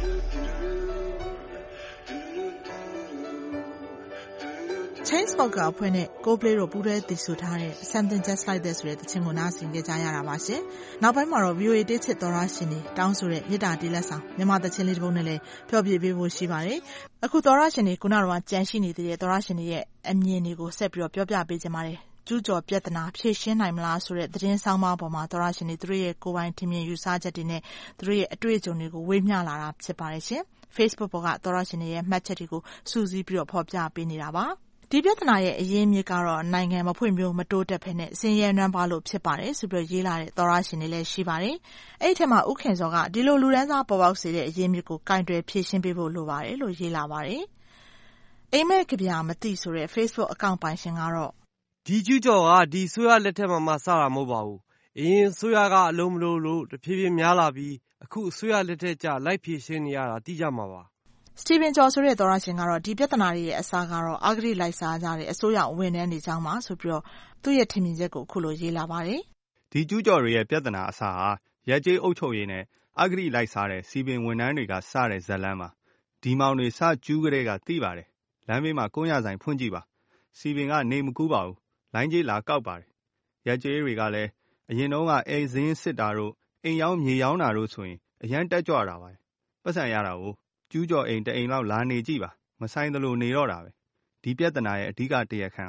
Chainsmoker အဖွဲ့နဲ့ Coldplay တို့ပူးတွဲတည်ဆူထားတဲ့ Something Just Like That ဆိုတဲ့သချင်းကိုနားဆင်ကြရတာပါရှင်။နောက်ပိုင်းမှာတော့ VOA တေးချစ်သောရရှင်တွေတောင်းဆိုတဲ့မေတ္တာတေးလက်ဆောင်မြန်မာသချင်းလေးတစ်ပုဒ်နဲ့လည်းဖျော်ဖြေပေးဖို့ရှိပါတယ်။အခုသောရရှင်တွေခုနကတော့ကြံရှိနေသေးတဲ့သောရရှင်တွေရဲ့အမြင်တွေကိုဆက်ပြီးတော့ပြောပြပေးကြပါမယ်။ကျူးကျော်ပြဿနာဖြေရှင်းနိုင်မလားဆိုတဲ့သတင်းဆောင်မပေါ်မှာသောရရှင်တွေသူတို့ရဲ့ကိုယ်ပိုင်ထင်မြင်ယူဆချက်တွေနဲ့သူတို့ရဲ့အတွေ့အကြုံတွေကိုဝေမျှလာတာဖြစ်ပါတယ်ရှင်။ Facebook ပေါ်ကသောရရှင်တွေရဲ့မှတ်ချက်တွေကိုစုစည်းပြီးတော့ဖော်ပြပေးနေတာပါ။ဒီပြဿနာရဲ့အရင်းမြစ်ကတော့နိုင်ငံမဖွံ့ဖြိုးမတိုးတက်ဖ ೇನೆ ဆင်းရဲနွမ်းပါးလို့ဖြစ်ပါတယ်ဆိုပြီးရေးလာတဲ့သောရရှင်တွေလည်းရှိပါတယ်။အဲ့ဒီထဲမှာဥခင်စောကဒီလိုလူဒန်းစားပေါ်ပေါက်စေတဲ့အရင်းမြစ်ကိုကင်တွယ်ဖြည့်ရှင်းပေးဖို့လိုပါတယ်လို့ရေးလာပါတယ်။အိမ်မက်ကဗျာမသိဆိုတဲ့ Facebook အကောင့်ပိုင်ရှင်ကတော့ဒီကျူးကျော်ကဒီဆိုရလက်ထက်မှာစတာမဟုတ်ပါဘူး။အရင်ဆိုရကအလုံးမလို့တဖြည်းဖြည်းများလာပြီးအခုဆိုရလက်ထက်ကျလိုက်ဖြည့်ရှင်းနေရတာသိကြမှာပါ။စတီဗင်ကျော်ဆိုတဲ့သောရရှင်ကတော့ဒီပြဿနာတွေရဲ့အစားကတော့အဂတိလိုက်စားကြတဲ့အစိုးရဝန်ထမ်းတွေကြောင့်ပါဆိုပြီးတော့သူ့ရဲ့ထင်မြင်ချက်ကိုအခုလိုရေးလာပါတယ်။ဒီကျူးကျော်တွေရဲ့ပြဿနာအစားဟာရက်ကျေးအုပ်ချုပ်ရေးနဲ့အဂတိလိုက်စားတဲ့စီပင်ဝန်ထမ်းတွေကစတဲ့ဇလန်းပါ။ဒီမောင်တွေစကျူးကလေးကသိပါတယ်။လမ်းဘေးမှာကုန်းရဆိုင်ဖွင့်ကြည့်ပါ။စီပင်ကနေမကူးပါဘူး။လိုင်းကြီးလာကောက်ပါတယ်။ရက်ကျေးတွေကလည်းအရင်တုန်းကအိမ်စင်းစစ်တာတို့အိမ်ရောင်းမြေရောင်းတာတို့ဆိုရင်အရန်တက်ကြွတာပါ။ပတ်စံရတာကိုကျူးကျော်အိမ်တအိမ်လောက်လာနေကြည့်ပါမဆိုင်သလိုနေတော့တာပဲဒီပြဿနာရဲ့အဓိကတရားခံဟာ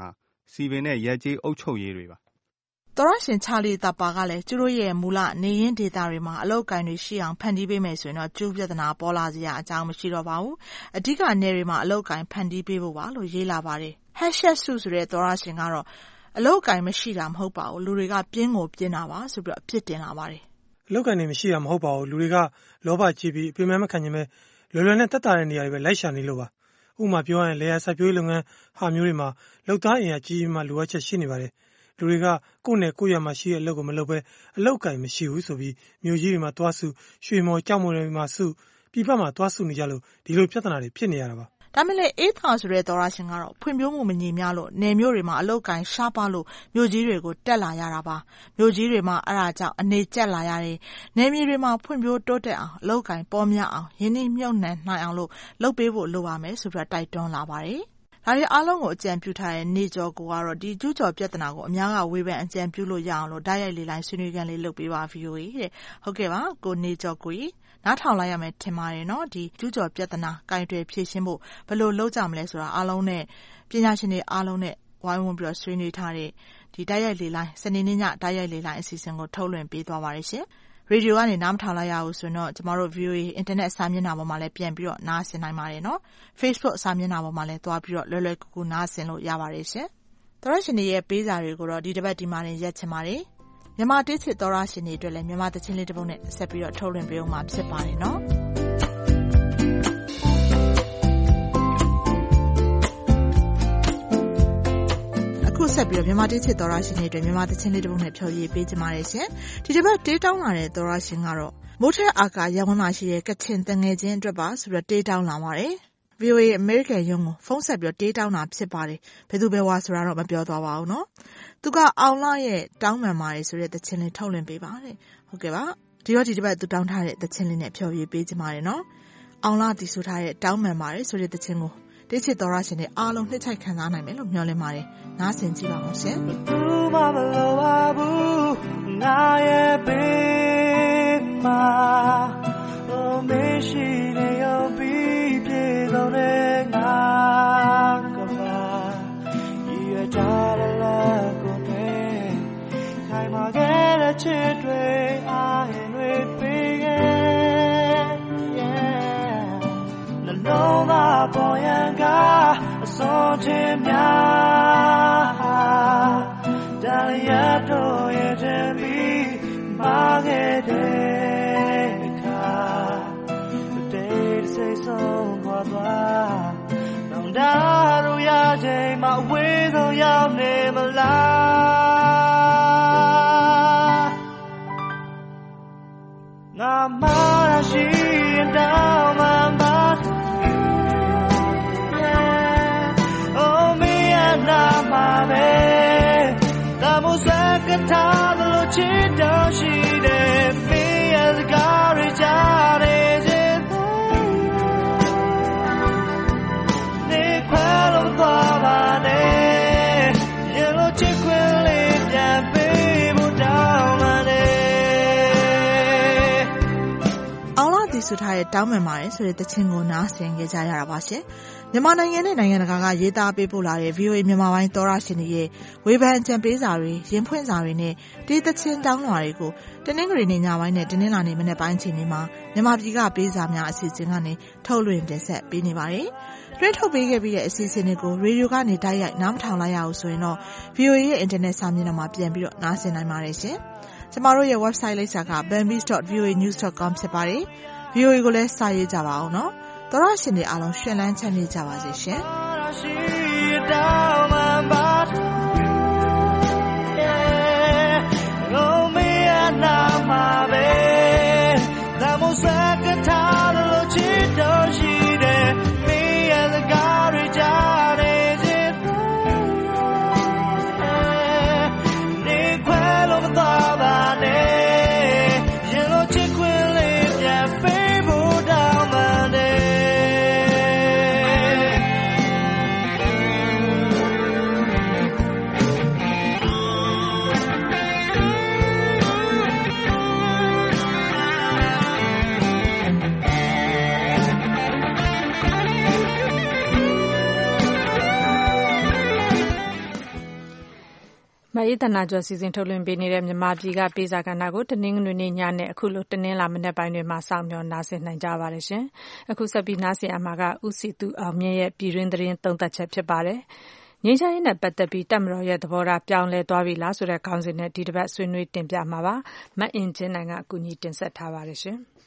စီပင်နဲ့ရက်ကျေးအုပ်ချုပ်ရေးတွေပါသောရရှင်ချာလီတာပါကလည်းသူတို့ရဲ့မူလနေရင်းဒေတာတွေမှာအလောက်ကိုင်းတွေရှိအောင်ဖန်တီးပေးမယ်ဆိုရင်တော့ကျူးပြဿနာပေါ်လာစရာအကြောင်းမရှိတော့ပါဘူးအဓိကနေတွေမှာအလောက်ကိုင်းဖန်တီးပေးဖို့ပါလို့ရေးလာပါတယ်#စုဆိုတဲ့သောရရှင်ကတော့အလောက်ကိုင်းမရှိတာမဟုတ်ပါဘူးလူတွေကပြင်းကိုပြင်းတာပါဆိုပြီးတော့အပြစ်တင်လာပါတယ်အလောက်ကိုင်းတွေမရှိတာမဟုတ်ပါဘူးလူတွေကလောဘကြီးပြီးအပြင်းမဲ့မခံခြင်းပဲလွယ်လွယ်နဲ့တက်တာတဲ့နေရာတွေပဲလိုက်ရှာနေလို့ပါဥပမာပြောရရင်လေယာစိုက်ပျိုးရေးလုပ်ငန်းဟာမျိုးတွေမှာလုပ်သားအင်အားကြီးမှလိုအပ်ချက်ရှိနေပါတယ်လူတွေကကိုယ့်နယ်ကိုယ့်ရွာမှာရှိတဲ့အလုပ်ကိုမလုပ်ဘဲအလောက်ကိုင်းမရှိဘူးဆိုပြီးမြို့ကြီးတွေမှာသွားစုရွှေမော်ကြောက်မော်တွေမှာစုပြပမှာသွားစုနေကြလို့ဒီလိုပြဿနာတွေဖြစ်နေရတာပါဒါမဲ့လေအေးသာဆိုတဲ့သောရရှင်ကတော့ဖွံ့ဖြိုးမှုမညီမျှလို့နယ်မြို့တွေမှာအလောက်ကိုင်းရှားပါလို့မြို့ကြီးတွေကိုတက်လာရတာပါမြို့ကြီးတွေမှာအဲ့ဒါကြောင့်အနေကျက်လာရတယ်နယ်မြေတွေမှာဖွံ့ဖြိုးတိုးတက်အောင်အလောက်ကိုင်းပေါ်များအောင်ရင်းနှီးမြှုပ်နှံနိုင်အောင်လို့လုပ်ပေးဖို့လိုပါမယ်ဆိုပြီးတိုက်တွန်းလာပါတယ်ဒါတွေအားလုံးကိုအကြံပြုထားတဲ့နေကျော်ကိုကတော့ဒီကျူးကျော်ပြဿနာကိုအများကဝေဖန်အကြံပြုလို့ရအောင်လို့ဓာတ်ရိုက်လေးလိုက်ဆွေးနွေးခန်းလေးလုပ်ပေးပါ VOA တဲ့ဟုတ်ကဲ့ပါကိုနေကျော်ကိုကြီးနားထောင်လိုက်ရမယ်ထင်ပါတယ်နော်ဒီကျူးကျော်ပြဿနာကင်တွယ်ဖြေရှင်းဖို့ဘယ်လိုလုပ်ကြမလဲဆိုတာအားလုံးနဲ့ပညာရှင်တွေအားလုံးနဲ့ဝိုင်းဝန်းပြီးတော့ဆွေးနွေးထားတဲ့ဒီဓာတ်ရိုက်လေးလိုက်စနေနေ့ညဓာတ်ရိုက်လေးလိုက်အစီအစဉ်ကိုထုတ်လွှင့်ပေးသွားပါတယ်ရှင်ရေဒီယိုကနေနားမထောင်လိုက်ရဘူးဆိုတော့ကျမတို့ VOA အင်တာနက်စာမျက်နှာပေါ်မှာလည်းပြန်ပြီးတော့နားဆင်နိုင်ပါတယ်နော် Facebook စာမျက်နှာပေါ်မှာလည်းတွားပြီးတော့လွယ်လွယ်ကူကူနားဆင်လို့ရပါတယ်ရှင်သောရရှင်တွေရဲ့ပေးစာတွေကိုတော့ဒီတစ်ပတ်ဒီမှာရင်ရက်ချင်ပါတယ်မြန်မာတေးချစ်သောရရှင်တွေအတွက်လည်းမြန်မာသချင်းလေးတစ်ပုဒ်နဲ့ဆက်ပြီးတော့ထုတ်လွှင့်ပေးအောင်မှာဖြစ်ပါတယ်နော်အခုဆက်ပြီးတော့မြန်မာတေးချစ်သောရရှင်တွေအတွက်မြန်မာသချင်းလေးတစ်ပုဒ်နဲ့ဖြော်ရည်ပေးကြပါရစေဒီတစ်ပတ်တေးတောင်းလာတဲ့သောရရှင်ကတော့မိုးထက်အာကာရဝန်းလာရှိတဲ့ကချင်တငယ်ချင်းအတွက်ပါဆိုပြီးတော့တေးတောင်းလာပါတယ် VOA American ရုံးကိုဖုန်းဆက်ပြီးတော့တေးတောင်းတာဖြစ်ပါတယ်ဘယ်သူဘယ်ဝါဆိုတာတော့မပြောသွားပါဘူးနော်သူကအောင်လာရဲ့တောင်းပန်ပါတယ်ဆိုတဲ့သချင်းလေးထုတ်လွှင့်ပေးပါတဲ့ဟုတ်ကဲ့ပါဒီတစ်ပတ်သူတောင်းထားတဲ့သချင်းလေးနဲ့ဖြော်ရည်ပေးကြပါရနော်အောင်လာတီဆိုထားတဲ့တောင်းပန်ပါတယ်ဆိုတဲ့သချင်းကိုတေးချစ်သောရရှင်တွေအားလုံးနှစ်ချိုက်ခံစားနိုင်မယ်လို့မျှော်လင့်ပါတယ်နားဆင်ကြည့်ပါဦးရှင်ဘူးမမလိုပါဘူးငါရဲ့ဘေးမှာမရှိနေရောပြီးပြေတော့တဲ့ငါကပါရွေးထားတဲ့လက်ကိုပဲခိုင်မာခဲ့တဲ့ချစ်တွေအားရင်တွေပေးခဲ့နှလုံးသားပေါ်ရန်ကအစောချင်းများဒါရတော့ရဲ့တဲ့ပြီးမာခဲ့တဲ့အခါတဲ့စိတ်ဆုံးသွားနောင်တရရချိန်မှာဝေးဆုံးရောက်နေမလားငါမာရှိတောင်းမှပါထားလို့ချစ်တော်ရှိတယ်ဖေးရစကားရကြတယ်နေခွဲလို့သွားပါနဲ့ရေလို့ချစ်ခွင့်လေးပြန်ပေးဖို့တောင်းပါနဲ့အောင်လာတီဆိုထားတဲ့တောင်းပန်ပါတယ်ဆိုတဲ့သချင်းကိုနားဆင်ကြကြရတာပါရှင်မြန်မာနိုင်ငံနဲ့နိုင်ငံတကာကရေးသားပေးပို့လာတဲ့ VOA မြန်မာပိုင်းသောရရှင်တွေရဲ့ဝေဖန်အကြံပေးစာတွေရင်ဖွင့်စာတွေနဲ့တေးသချင်းတောင်းလွှာတွေကိုတနင်္ဂနွေနေ့ညပိုင်းနဲ့တနင်္လာနေ့မနက်ပိုင်းချိန်တွေမှာမြန်မာပြည်ကပေးစာများအစီအစဉ်ကနေထုတ်လွှင့်တင်ဆက်ပေးနေပါတယ်။တွင်းထုတ်ပေးခဲ့ပြီးတဲ့အစီအစဉ်တွေကိုရေဒီယိုကနေတိုက်ရိုက်နားမထောင်လိုက်ရအောင်ဆိုရင်တော့ VOA ရဲ့အင်တာနက်စာမျက်နှာမှာပြန်ပြီးတော့နားဆင်နိုင်ပါတယ်ရှင်။ကျမတို့ရဲ့ website လိပ်စာက bambis.voanews.com ဖြစ်ပါတယ်။ VOA ကိုလည်းစာရေးကြပါအောင်နော်။သောရရှင်တွေအားလုံးရှင်လန်းချမ်းမြေ့ကြပါစေရှင်။သနာကျော်စီစဉ်ထုတ်လွှင့်ပေးနေတဲ့မြန်မာပြည်ကပေးစာကဏ္ဍကိုတနင်္ဂနွေနေ့ညနဲ့အခုလိုတနင်္လာမနက်ပိုင်းတွေမှာစောင့်မျှော်နားဆင်နိုင်ကြပါတယ်ရှင်။အခုဆက်ပြီးနားဆင်ရမှာကဦးစီသူအောင်မြင့်ရဲ့ပြည်တွင်းသတင်းသုံးသပ်ချက်ဖြစ်ပါတယ်။ငြိမ်းချမ်းရေးနဲ့ပတ်သက်ပြီးတပ်မတော်ရဲ့သဘောထားပြောင်းလဲသွားပြီလားဆိုတဲ့ခေါင်းစဉ်နဲ့ဒီတစ်ပတ်ဆွေးနွေးတင်ပြမှာပါ။မအင်ကြင်းနိုင်ကအကူအညီတင်ဆက်ထားပါတယ်ရှင်။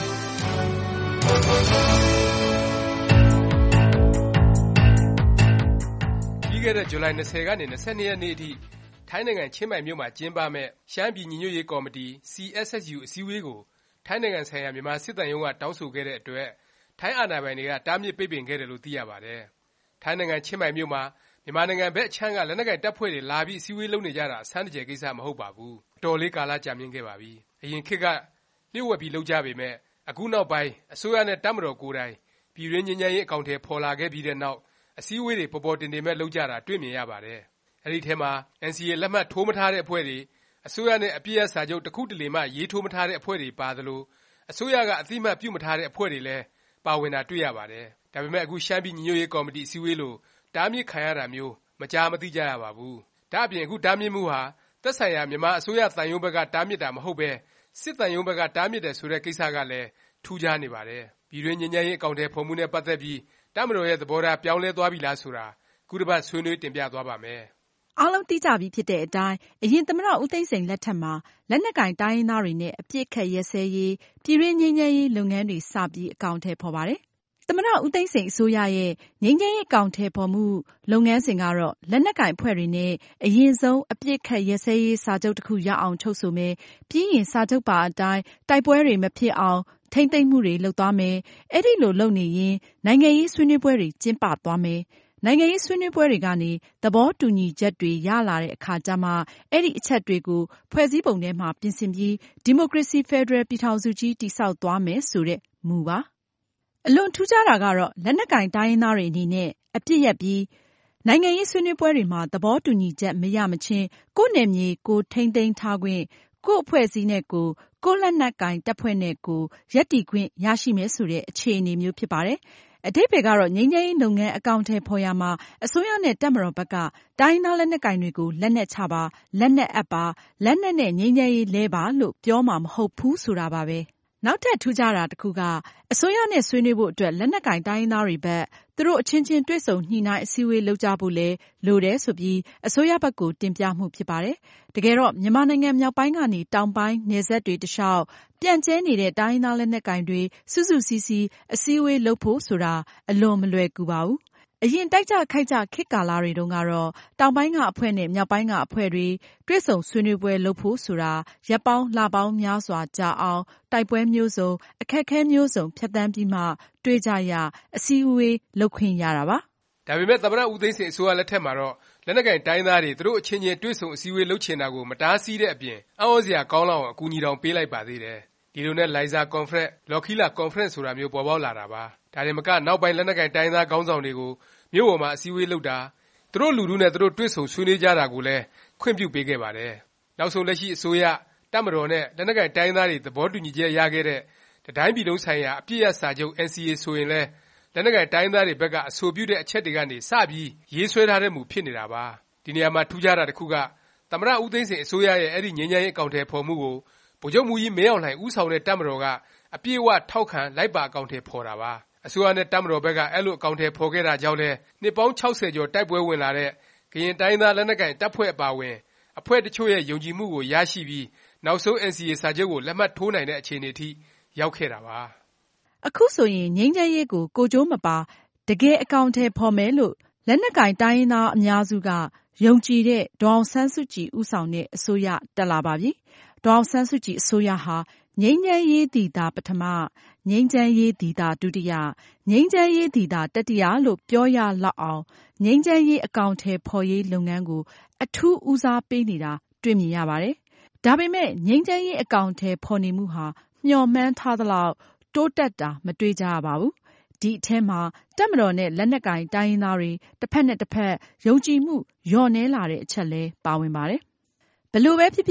ပြီးခဲ့တဲ့ဇူလိုင်20ကနေ22ရက်နေ့အထိထိုင်းနိုင်ငံချင်းမိုင်မြို့မှာကျင်းပမဲ့ရှမ်းပြည်ညီညွတ်ရေးကော်မတီ CSSU အစည်းအဝေးကိုထိုင်းနိုင်ငံဆိုင်ရာမြန်မာစစ်သံရုံးကတောင်းဆိုခဲ့တဲ့အတွက်ထိုင်းအာဏာပိုင်တွေကတားမြစ်ပိတ်ပင်ခဲ့တယ်လို့သိရပါတယ်။ထိုင်းနိုင်ငံချင်းမိုင်မြို့မှာမြန်မာနိုင်ငံဘက်အခြမ်းကလက်နက်ကိုင်တပ်ဖွဲ့တွေလာပြီးအစည်းအဝေးလုပ်နေကြတာအဆန်းတကျယ်ကိစ္စမဟုတ်ပါဘူး။အတော်လေးကာလကြာမြင့်ခဲ့ပါပြီ။အရင်ခေတ်ကလျှို့ဝှက်ပြီးလုပ်ကြပေမဲ့အခုနောက်ပိုင်းအစိုးရနဲ့တပ်မတော်ကိုယ်တိုင်ပြည်တွင်းငြိမ်းချမ်းရေးအကောင်အထည်ဖော်လာခဲ့ပြီးတဲ့နောက်အစည်းအဝေးတွေပေါ်ပေါ်တင်တင်မဲ့လုပ်ကြတာတွေ့မြင်ရပါတယ်။အဲဒီထဲမှာ NCA လက်မှတ်ထိုးမထားတဲ့အဖွဲ့တွေအစိုးရနဲ့အပစ်ရပ်စာချုပ်တစ်ခုတလေမှရေးထိုးမထားတဲ့အဖွဲ့တွေပါသလိုအစိုးရကအသိအမှတ်ပြုမထားတဲ့အဖွဲ့တွေလည်းပါဝင်တာတွေ့ရပါတယ်။ဒါပေမဲ့အခုရှမ်းပြည်ညီညွတ်ရေးကော်မတီအစည်းအဝေးလို့တားမြစ်ခံရတာမျိုးမကြားမသိကြရပါဘူး။ဒါ့အပြင်အခုတားမြစ်မှုဟာသက်ဆိုင်ရာမြန်မာအစိုးရသံရုံးဘက်ကတားမြစ်တာမဟုတ်ပဲစစ်သံရုံးဘက်ကတားမြစ်တယ်ဆိုတဲ့ကိစ္စကလည်းထူးခြားနေပါတယ်။ပြည်တွင်းငြိမ်းချမ်းရေးအကောင်အထည်ဖော်မှုနဲ့ပတ်သက်ပြီးတပ်မတော်ရဲ့သဘောထားပြောင်းလဲသွားပြီလားဆိုတာခုတစ်ပတ်ဆွေးနွေးတင်ပြသွားပါမယ်။အားလုံးသိကြပြီးဖြစ်တဲ့အတိုင်းအရင်သမ္မတဦးသိန်းစိန်လက်ထက်မှာလက်နက်ကိုင်တိုင်းရင်းသားတွေနဲ့အပြစ်ခတ်ရက်စဲရေးပြည်တွင်းငြိမ်းချမ်းရေးလုပ်ငန်းတွေစပြီးအကောင်အထည်ဖော်ပါတယ်။သမ္မတဦးသိန်းစိန်အစိုးရရဲ့ငြိမ်းချမ်းရေးအကောင်အထည်ဖော်မှုလုပ်ငန်းစဉ်ကတော့လက်နက်ကိုင်အဖွဲ့တွေနဲ့အရင်ဆုံးအပြစ်ခတ်ရက်စဲရေးစာချုပ်တစ်ခုရအောင်ချုပ်ဆိုမယ်။ပြီးရင်စာချုပ်ပါအတိုင်းတိုက်ပွဲတွေမဖြစ်အောင်ထိမ့်သိမ်းမှုတွေလုပ်သွားမယ်။အဲ့ဒီလိုလုပ်နေရင်နိုင်ငံရေးဆွေးနွေးပွဲတွေကျင်းပသွားမယ်။နိုင်ငံရေးဆွေးနွေးပွဲတွေကနေသဘောတူညီချက်တွေရလာတဲ့အခါကျမှအဲ့ဒီအချက်တွေကိုဖွဲ့စည်းပုံထဲမှာပြင်ဆင်ပြီးဒီမိုကရေစီဖက်ဒရယ်ပြည်ထောင်စုကြီးတည်ဆောက်သွားမယ်ဆိုတဲ့မူပါ။အလွန်ထူးခြားတာကတော့လက်နက်ကိုင်တိုင်းရင်းသားတွေအနေနဲ့အပြစ်ရပ်ပြီးနိုင်ငံရေးဆွေးနွေးပွဲတွေမှာသဘောတူညီချက်မရမချင်းကိုယ့်နယ်မြေကိုထိန်းသိမ်းထားခွင့်ကိုယ့်အဖွဲ့အစည်းနဲ့ကိုယ့်လက်နက်ကိုင်တပ်ဖွဲ့နဲ့ကိုရပ်တည်ခွင့်ရရှိမယ်ဆိုတဲ့အခြေအနေမျိုးဖြစ်ပါတယ်။အဓိပ္ပာယ်ကတော့ငြိမ်းချမ်းရေးလုပ်ငန်းအကောင်အထည်ဖော်ရာမှာအစိုးရနဲ့တပ်မတော်ဘက်ကတိုင်းရင်းသားလက်နက်ကိုင်တွေကိုလက်နက်ချပါလက်နက်အပ်ပါလက်နက်နဲ့ငြိမ်းချမ်းရေးလဲပါလို့ပြောမှာမဟုတ်ဘူးဆိုတာပါပဲ။နောက်ထပ်ထူးခြားတာတစ်ခုကအစိုးရနဲ့ဆွေးနွေးဖို့အတွက်လက်နက်ကိုင်တိုင်းရင်းသားတွေဘက်သူတို့အချင်းချင်းတွေ့ဆုံညှိနှိုင်းအစည်းအဝေးလုပ်ကြဖို့လဲလိုတယ်ဆိုပြီးအစိုးရဘက်ကိုတင်ပြမှုဖြစ်ပါတယ်။တကယ်တော့မြန်မာနိုင်ငံမြောက်ပိုင်းကနေတောင်ပိုင်းနယ်စပ်တွေတလျှောက်ပြန့်ကျဲနေတဲ့တိုင်းရင်းသားလက်နက်ကိုင်တွေစုစုစည်းစည်းအစည်းအဝေးလုပ်ဖို့ဆိုတာအလွန်မလွယ်ကူပါဘူး။အရင်တိုက်ကြခိုက်ကြခေတ်ကာလတွေတုန်းကတော့တောင်ပိုင်းကအဖွဲ့နဲ့မြောက်ပိုင်းကအဖွဲ့တွေတွေ့ဆုံဆွေးနွေးပွဲလုပ်ဖို့ဆိုတာရက်ပေါင်းလပေါင်းများစွာကြာအောင်တိုက်ပွဲမျိုးစုံအခက်အခဲမျိုးစုံဖြတ်သန်းပြီးမှတွေ့ကြရအစည်းအဝေးလုပ်ခွင့်ရတာပါ။ဒါပေမဲ့သမ္မတဦးသိန်းစိန်အစိုးရလက်ထက်မှာတော့လက်နက်ကိုင်တိုင်းသားတွေသူတို့အချင်းချင်းတွေ့ဆုံအစည်းအဝေးလုပ်ချင်တာကိုမတားဆီးတဲ့အပြင်အံ့ဩစရာကောင်းလောက်အောင်အကူအညီတောင်ပေးလိုက်ပါသေးတယ်။ဒီလိုနဲ့လိုင်ဇာကွန်ဖရင့်လော်ခီလာကွန်ဖရင့်ဆိုတာမျိုးပေါ်ပေါက်လာတာပါ။ဒါတွေမကနောက်ပိုင်းလက်နက်ကိုင်တိုင်းသားခေါင်းဆောင်တွေကိုမြို့ပေါ်မှာအစည်းအဝေးလုပ်တာသူတို့လူထုနဲ့သူတို့တွေ့ဆုံဆွေးနွေးကြတာကိုလည်းခွင့်ပြုပေးခဲ့ပါတယ်။နောက်ဆုံးလက်ရှိအစိုးရတပ်မတော်နဲ့လက်နက်ကိုင်တိုင်းသားတွေသဘောတူညီချက်ရခဲ့တဲ့တိုင်းပြည်လုံးဆိုင်ရာအပြစ်ရပ်စာချုပ် NCA ဆိုရင်လည်းလက်နက်ကိုင်တိုင်းသားတွေဘက်ကအဆိုပြုတဲ့အချက်တွေကနေစပြီးရေးဆွဲထားတဲ့မူဖြစ်နေတာပါ။ဒီနေရာမှာထူးခြားတာတစ်ခုကသမ္မတဦးသိန်းစိန်အစိုးရရဲ့အဲ့ဒီငြိမ်းချမ်းရေးအကောင်အထည်ဖော်မှုကိုဗိုလ်ချုပ်မှူးကြီးမင်းအောင်လှိုင်ဦးဆောင်တဲ့တပ်မတော်ကအပြည့်အဝထောက်ခံလိုက်ပါအကောင်အထည်ဖော်တာပါ။အစိုးရနဲ့တပ်မတော်ဘက်ကအဲ့လိုအကောင်အထည်ဖော်ခဲ့တာကြောင့်လဲနှစ်ပေါင်း60ကျော်တိုက်ပွဲဝင်လာတဲ့ကရင်တိုင်းသားလက်နက်ကိုင်တပ်ဖွဲ့အပါအဝင်အဖွဲ့တချို့ရဲ့ယုံကြည်မှုကိုရရှိပြီးနောက်ဆုံး NCA စာချုပ်ကိုလက်မှတ်ထိုးနိုင်တဲ့အခြေအနေထိရောက်ခဲ့တာပါ။အခုဆိုရင်ငြိမ်းချမ်းရေးကိုကိုကျိုးမပါတကယ်အကောင်အထည်ဖော်မယ်လို့လက်နက်ကိုင်တိုင်းရင်းသားအများစုကယုံကြည်တဲ့ဒေါ်အောင်ဆန်းစုကြည်ဦးဆောင်တဲ့အစိုးရတက်လာပါပြီ။ဒေါ်အောင်ဆန်းစုကြည်အစိုးရဟာငြိမ်းချမ်းရေးသည်သာပထမငြိမ်းချမ်းရေးသည်သာဒုတိယငြိမ်းချမ်းရေးသည်သာတတိယလို့ပြောရလောက်အောင်ငြိမ်းချမ်းရေးအကောင်အထည်ဖော်ရေးလုပ်ငန်းကိုအထူးဦးစားပေးနေတာတွေ့မြင်ရပါတယ်။ဒါပေမဲ့ငြိမ်းချမ်းရေးအကောင်အထည်ဖော်နေမှုဟာမျှော်မှန်းထားသလောက်တိုးတက်တာမတွေ့ကြရပါဘူး။ဒီအထဲမှာတပ်မတော်နဲ့လက်နက်ကိုင်တိုင်းရင်းသားတွေတစ်ဖက်နဲ့တစ်ဖက်ယုံကြည်မှုလျော့နည်းလာတဲ့အချက်လည်းပါဝင်ပါတယ်။ဘယ်လိုပဲဖြစ်ဖြစ်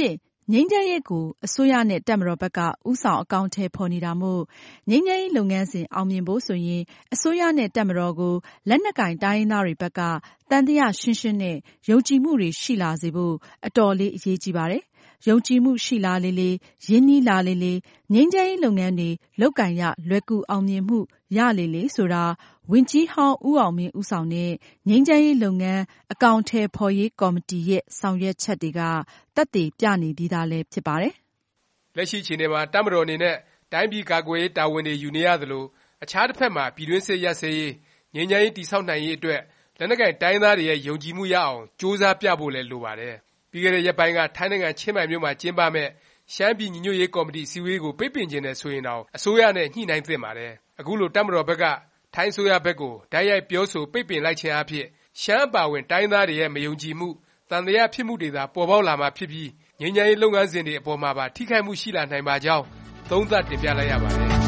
ငြိမ်းချမ်းရေးကိုအစိုးရနဲ့တပ်မတော်ဘက်ကဦးဆောင်အကောင်အထည်ဖော်နေတာမို့ငြိမ်းချမ်းရေးလုပ်ငန်းစဉ်အောင်မြင်ဖို့ဆိုရင်အစိုးရနဲ့တပ်မတော်ကိုလက်နက်ကိုင်တိုင်းရင်းသားတွေဘက်ကသံသယရှင်းရှင်းနဲ့ယုံကြည်မှုတွေရှိလာစေဖို့အတော်လေးအရေးကြီးပါတယ်။ယုံကြည်မှုရှိလာလေရင်းနှီးလာလေငြိမ်းချမ်းရေးလုပ်ငန်းတွေလုပ်ကိုင်ရလွယ်ကူအောင်မြင်မှုရလေဆိုတာဝန်ကြီးဟောင်းဦးအောင်မင်းဦးဆောင်တဲ့ငြိမ်းချမ်းရေးလုပ်ငန်းအကောင်အထည်ဖော်ရေးကော်မတီရဲ့ဆောင်ရွက်ချက်တွေကသက်သေပြနေပြီးသားလည်းဖြစ်ပါတယ်။လက်ရှိအခြေအနေမှာတပ်မတော်အနေနဲ့တိုင်းပြည်ကာကွယ်ရေးတာဝန်တွေယူနေရသလိုအခြားတစ်ဖက်မှာပြည်တွင်းစစ်ရပ်စဲရေးငြိမ်းချမ်းရေးတည်ဆောက်နိုင်ရေးအတွက်လက်နက်ကိုင်တိုင်းသားတွေရဲ့ယုံကြည်မှုရအောင်ကြိုးစားပြဖို့လည်းလိုပါတယ်။ပြီးခဲ့တဲ့ရက်ပိုင်းကထိုင်းနိုင်ငံချင်းမိုင်မြို့မှာကျင်းပမဲ့ရှမ်းပြည်ညီညွတ်ရေးကော်မတီအစည်းအဝေးကိုပိတ်ပင်ခြင်းနဲ့ဆိုရင်တော့အစိုးရနဲ့ညှိနှိုင်းသင့်ပါတယ်။အခုလိုတပ်မတော်ဘက်ကထိုင်းအစိုးရဘက်ကိုတိုက်ရိုက်ပြောဆိုပိတ်ပင်လိုက်ခြင်းအဖြစ်ရှမ်းအပါဝင်တိုင်းသားတွေရဲ့မယုံကြည်မှုသံသယဖြစ်မှုတွေသာပေါ်ပေါက်လာမှာဖြစ်ပြီးငြိမ်းချမ်းရေးလုပ်ငန်းစဉ်တွေအပေါ်မှာပါထိခိုက်မှုရှိလာနိုင်ပါကြောင်းသုံးသပ်တင်ပြလိုက်ရပါတယ်။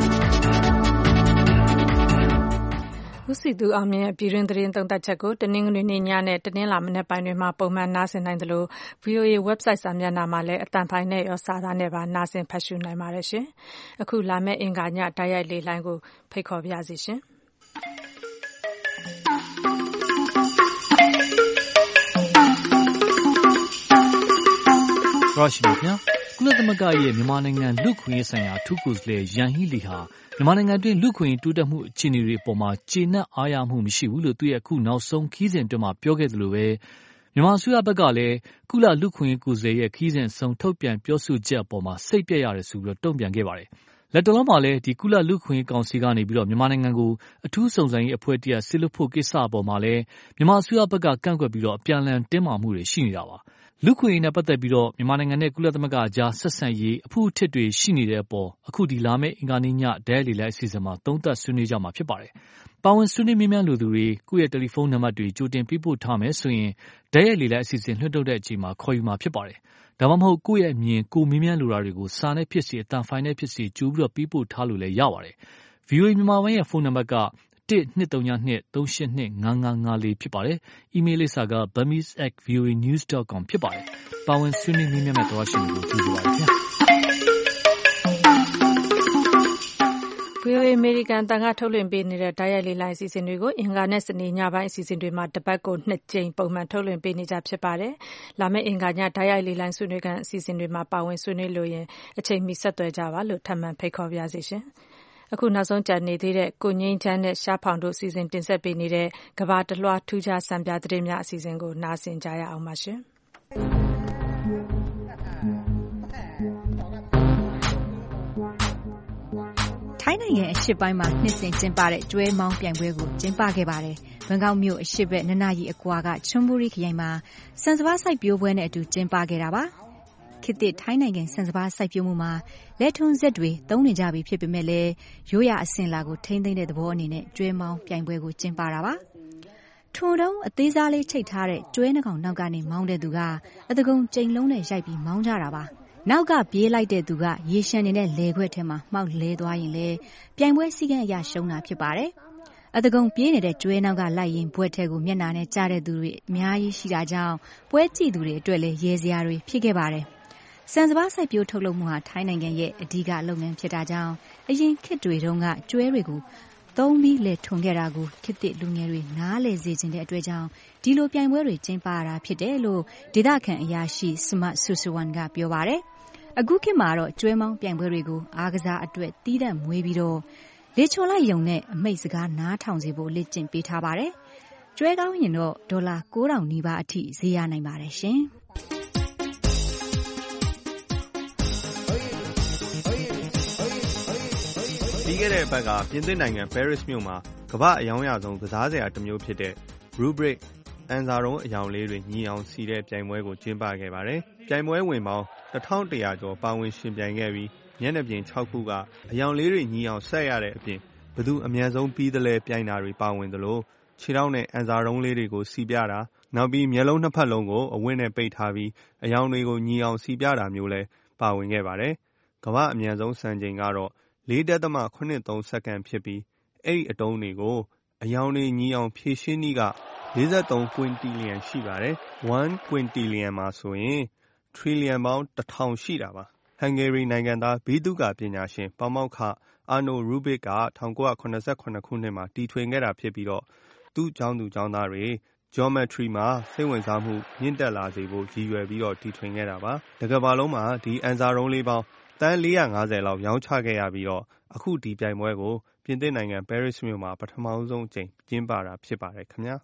ဦးစီသူအောင်မြင့်ရဲ့ပြည်တွင်းသတင်းသုံးသပ်ချက်ကိုတနင်္ဂနွေနေ့ညနဲ့တနင်္လာမနက်ပိုင်းတွေမှာပုံမှန်နားဆင်နိုင်သလို VOA website စာမျက်နှာမှာလည်းအသံဖိုင်နဲ့ရောစာသားနဲ့ပါနားဆင်ဖတ်ရှုနိုင်ပါတယ်ရှင်။အခုလာမယ့်အင်္ဂါညတိုက်ရိုက်လေလှိုင်းကိုဖိတ်ခေါ်ပါရစေရှင်။ရရှိပြီခင်ဗျာကုလသမဂ္ဂရဲ့မြန်မာနိုင်ငံလူ့ခွင့်ရေးဆိုင်ရာအထူးကိုယ်စားလှယ်ယန်ဟီလီဟာမြန်မာနိုင်ငံတွင်းလူ့ခွင့်ရေးတိုးတက်မှုအခြေအနေတွေအပေါ်မှာကျေနပ်အားရမှုမရှိဘူးလို့သူရဲ့အခုနောက်ဆုံးခီးစဉ်အတွင်းမှာပြောခဲ့သလိုပဲမြန်မာအစိုးရဘက်ကလည်းကုလလူ့ခွင့်ရေးကိုယ်စားလှယ်ရဲ့ခီးစဉ်ဆုံးထုတ်ပြန်ပြောဆိုချက်အပေါ်မှာစိတ်ပြည့်ရတယ်ဆိုပြီးတုံ့ပြန်ခဲ့ပါတယ်။လက်တလုံးမှာလည်းဒီကုလလူ့ခွင့်ရေးကောင်စီကနေပြီးတော့မြန်မာနိုင်ငံကိုအထူးစုံစမ်းရေးအဖွဲ့တရဆစ်လွတ်ဖို့ကိစ္စအပေါ်မှာလည်းမြန်မာအစိုးရဘက်ကကန့်ကွက်ပြီးတော့အပြန်အလှန်တင်းမာမှုတွေရှိနေတာပါ။လူ့ခွင့်ရေးနဲ့ပတ်သက်ပြီးတော့မြန်မာနိုင်ငံနဲ့ကုလသမဂ္ဂအကြားဆက်ဆံရေးအဖူးအထစ်တွေရှိနေတဲ့အပေါ်အခုဒီလာမယ့်အင်္ဂါနေ့ညဒဲလီလိုက်အစီအစဉ်မှာသုံးသပ်ဆွေးနွေးကြမှာဖြစ်ပါတယ်။ပါဝင်ဆွေးနွေးမြင်းမြန်းလူသူတွေကိုယ့်ရဲ့တယ်လီဖုန်းနံပါတ်တွေကြိုတင်ပေးပို့ထားမယ်ဆိုရင်ဒဲလီလိုက်အစီအစဉ်လွှင့်ထုတ်တဲ့အချိန်မှာခေါ်ယူမှာဖြစ်ပါတယ်။ဒါမှမဟုတ်ကိုယ့်ရဲ့အမြင်ကိုမြင်းမြန်းလိုတာတွေကိုစာနဲ့ဖြစ်စေအတန်ဖိုင်နဲ့ဖြစ်စေကြိုပြီးတော့ပေးပို့ထားလို့လည်းရပါတယ်။ VOA မြန်မာပိုင်းရဲ့ဖုန်းနံပါတ်က1-232-382-5554ဖြစ်ပါတယ်။ အီးမေးလ်လိပ်စာက burmese@voanews.com ဖြစ်ပါတယ်။ပါဝင်ဆွေးနွေးမြင်းမြတ်မဲ့တော်ရှိမှုကိုကြိုဆိုပါရစေ။ VOA အမေရိကန်တန်ခါထုတ်လွှင့်ပေးနေတဲ့တိုက်ရိုက်လေလှိုင်းအစီအစဉ်တွေကိုအင်္ဂါနဲ့စနေညပိုင်းအစီအစဉ်တွေမှာတစ်ပတ်ကို2ကြိမ်ပုံမှန်ထုတ်လွှင့်ပေးနေကြဖြစ်ပါတယ်။လာမယ့်အင်္ဂါညတိုက်ရိုက်လေလှိုင်းဆွေးနွေးခန်းအစီအစဉ်တွေမှာပါဝင်ဆွေးနွေးလို့ရင်အချိန်မီဆက်သွယ်ကြပါလို့ထပ်မံဖိတ်ခေါ်ပါရစေရှင်။အခုနောက်ဆုံးကြံနေသေးတဲ့ကိုငိမ့်ချမ်းနဲ့ရှားဖောင်တို့အစီအစဉ်တင်ဆက်ပေးနေတဲ့ကဘာတလွှားထူးခြားစံပြသတင်းများအစီအစဉ်ကိုနားဆင်ကြရအောင်ပါရှင်။ထိုင်းနိုင်ငံအရှေ့ပိုင်းမှာနှစ်စဉ်ကျင်းပတဲ့ကျွဲမောင်းပြိုင်ပွဲကိုကျင်းပခဲ့ပါတယ်။ဘန်ကောက်မြို့အရှေ့ဘက်2နာရီအကွာကချွန်ဘူရီခရိုင်မှာစံစပါးစိုက်ပျိုးပွဲနဲ့အတူကျင်းပခဲ့တာပါ။ခေတ်သစ်ထိုင်းနိုင်ငံစံစပါးစိုက်ပျိုးမှုမှာလက်ထွန်းဆက်တွေသုံးနေကြပြီဖြစ်ပေမဲ့လည်းရိုးရာအစဉ်အလာကိုထိန်းသိမ်းတဲ့သဘောအနေနဲ့ကျွဲမောင်းပြိုင်ပွဲကိုကျင်းပတာပါ။ထွန်တုံးအသေးစားလေးချိတ်ထားတဲ့ကျွဲနှကောင်နောက်ကနေမောင်းတဲ့သူကအတကုံကြိမ်လုံးနဲ့ရိုက်ပြီးမောင်းကြတာပါ။နောက်ကပြေးလိုက်တဲ့သူကရေရှမ်းနေတဲ့လေခွက်ထဲမှာမှောက်လဲသွားရင်လည်းပြိုင်ပွဲစည်းကမ်းအရရှုံးတာဖြစ်ပါတယ်။အတကုံပြေးနေတဲ့ကျွဲနောက်ကလိုက်ရင်ဘွက်ထဲကိုမျက်နှာနဲ့ကြားတဲ့သူတွေအများကြီးရှိတာကြောင့်ပွဲကြည့်သူတွေအတွက်လည်းရဲစရာတွေဖြစ်ခဲ့ပါတယ်။စံစပါးစိုက်ပျိုးထုတ်လုပ်မှုဟာထိုင်းနိုင်ငံရဲ့အဓိကလုပ်ငန်းဖြစ်တာကြောင့်အရင်ခေတ်တွေတုန်းကကျွဲတွေကိုသုံးပြီးလေထွန်ခဲ့တာကိုခေတ်သစ်လူငယ်တွေနားလည်စေခြင်းတဲ့အတွက်ကြောင့်ဒီလိုပြိုင်ပွဲတွေကျင်းပတာဖြစ်တယ်လို့ဒေသခံအရာရှိစမတ်ဆူဆူဝန်ကပြောပါတယ်။အခုခေတ်မှာတော့ကျွဲမောင်းပြိုင်ပွဲတွေကိုအားကစားအတွက်တီးသန့်မွေးပြီးတော့လေချွန်လိုက်ယုံနဲ့အမိတ်စကားနားထောင်စေဖို့လေ့ကျင့်ပေးထားပါတယ်။ကျွဲကောင်းရင်တော့ဒေါ်လာ9,000နီးပါးအထိဈေးရနိုင်ပါတယ်ရှင်။ပြီးခဲ့တဲ့အပတ်ကပြင်သစ်နိုင်ငံ Paris မြို့မှာကမ္ဘာ့အယောင်ရဆုံးကစားစရာတစ်မျိုးဖြစ်တဲ့ Rubric အန်စာတုံးအယောင်လေးတွေညီအောင်စီတဲ့ပြိုင်ပွဲကိုကျင်းပခဲ့ပါတယ်။ပြိုင်ပွဲဝင်ပေါင်း1100ကျော်ပါဝင်ရှင်ပြိုင်ခဲ့ပြီးမျက်နှာပြင်6ခုကအယောင်လေးတွေညီအောင်ဆက်ရတဲ့အပြင်ဘယ်သူအမြန်ဆုံးပြီးသလဲပြိုင်တာတွေပါဝင်သလိုခြေထောက်နဲ့အန်စာတုံးလေးတွေကိုစီပြတာနောက်ပြီးမျက်လုံးနှစ်ဖက်လုံးကိုအဝတ်နဲ့ပိတ်ထားပြီးအယောင်တွေကိုညီအောင်စီပြတာမျိုးလည်းပါဝင်ခဲ့ပါတယ်။ကမ္ဘာ့အမြန်ဆုံးစံချိန်ကတော့4.83 စက္ကန့်ဖြစ်ပြီးအဲ့ဒီအတုံးတွေကိုအယောင်တွေညီအောင်ဖြည့်ရှင်းနည်းက43 ကွင်တီလီယံရှိပါတယ်။1 ကွင်တီလီယံမှာဆိုရင်ထရီလီယံပေါင်း 1000 ရှိတာပါ။ ဟန်ဂေရီနိုင်ငံသားဗိသုကာပညာရှင်ပါမောက္ခအာနိုရူဘစ်က1987ခုနှစ်မှာတီထွင်ခဲ့တာဖြစ်ပြီးတော့သူ့ကျောင်းသူကျောင်းသားတွေ geometry မှာစိတ်ဝင်စားမှုမြင့်တက်လာစေဖို့ရည်ရွယ်ပြီးတော့တီထွင်ခဲ့တာပါ။တကမ္ဘာလုံးမှာဒီအန်စာရုံးလေးပေါင်းတန်း450လောက်ရောင်းချခဲ့ရပြီးတော့အခုဒီပြိုင်ပွဲကိုပြင်သစ်နိုင်ငံ Paris မြို့မှာပထမဆုံးအကြိမ်ကျင်းပတာဖြစ်ပါတယ်ခင်ဗျာ